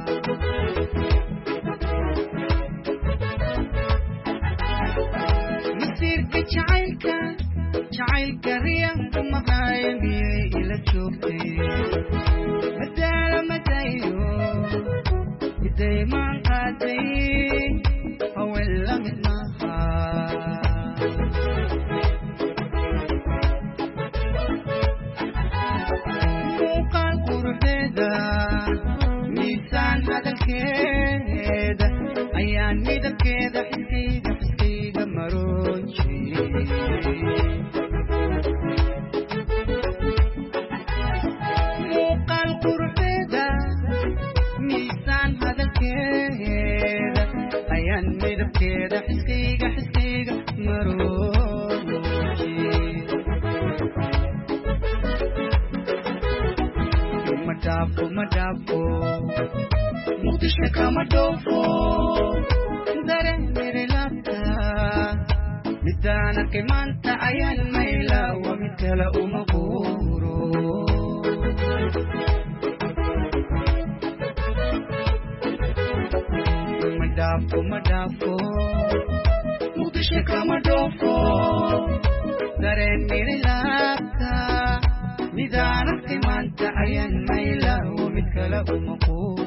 masirka jacaylka riyaan ku maqnaaya miyay ila joogtay madaala madayo dayman qaadin oo la mid maaha miisaan hadalkeeda ayaan midabkeeda xiskayga maroonji muuqaal quruxeeda miisaan hadalkeeda ayaan midabkeeda xiskayga maroonji madafo Muqdisho kama dhoofo dareere laabta midaan arkay maanta ayaan mayla waa mid kale uma quuro madafo Muqdisho kama dhoofo dareere laabta midaan arkay maanta ayaan mayla waa mid kale uma quuro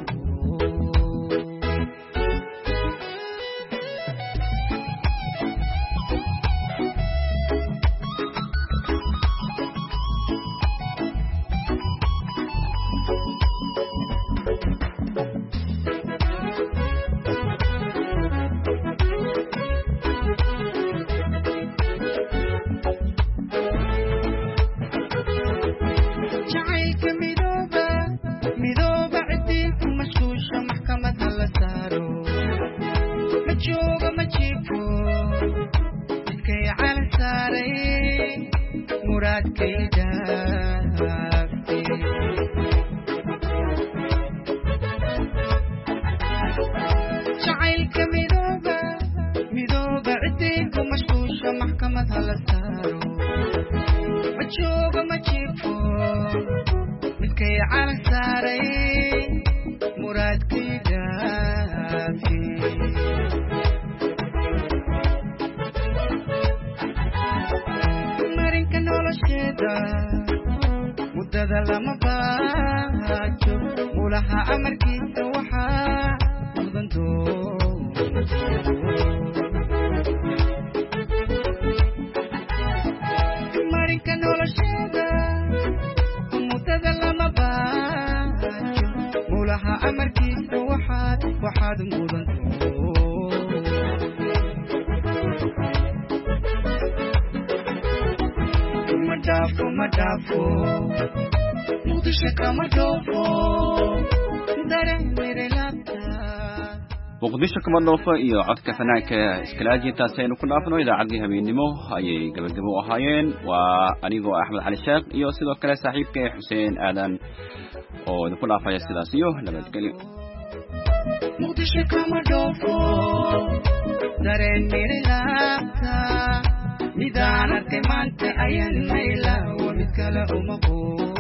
madafo Muqdisho kama dhoofo dareere laabta muqdisho kama dhoofo iyo codka fanaanka iskalaaji taasaynu ku dhaafno idaacaddii habeenimo ayay gabagabo u ahaayeen waa anigoo axmed cali sheekh iyo sidoo kale saaxiibka xuseen aadan oo idinku dhaafaya sidaas iyo nabadgelyo muqdisho kama dhoofo dareen mirilabta midaan arkay maanta ayaan mayla wa mid kale uma qoo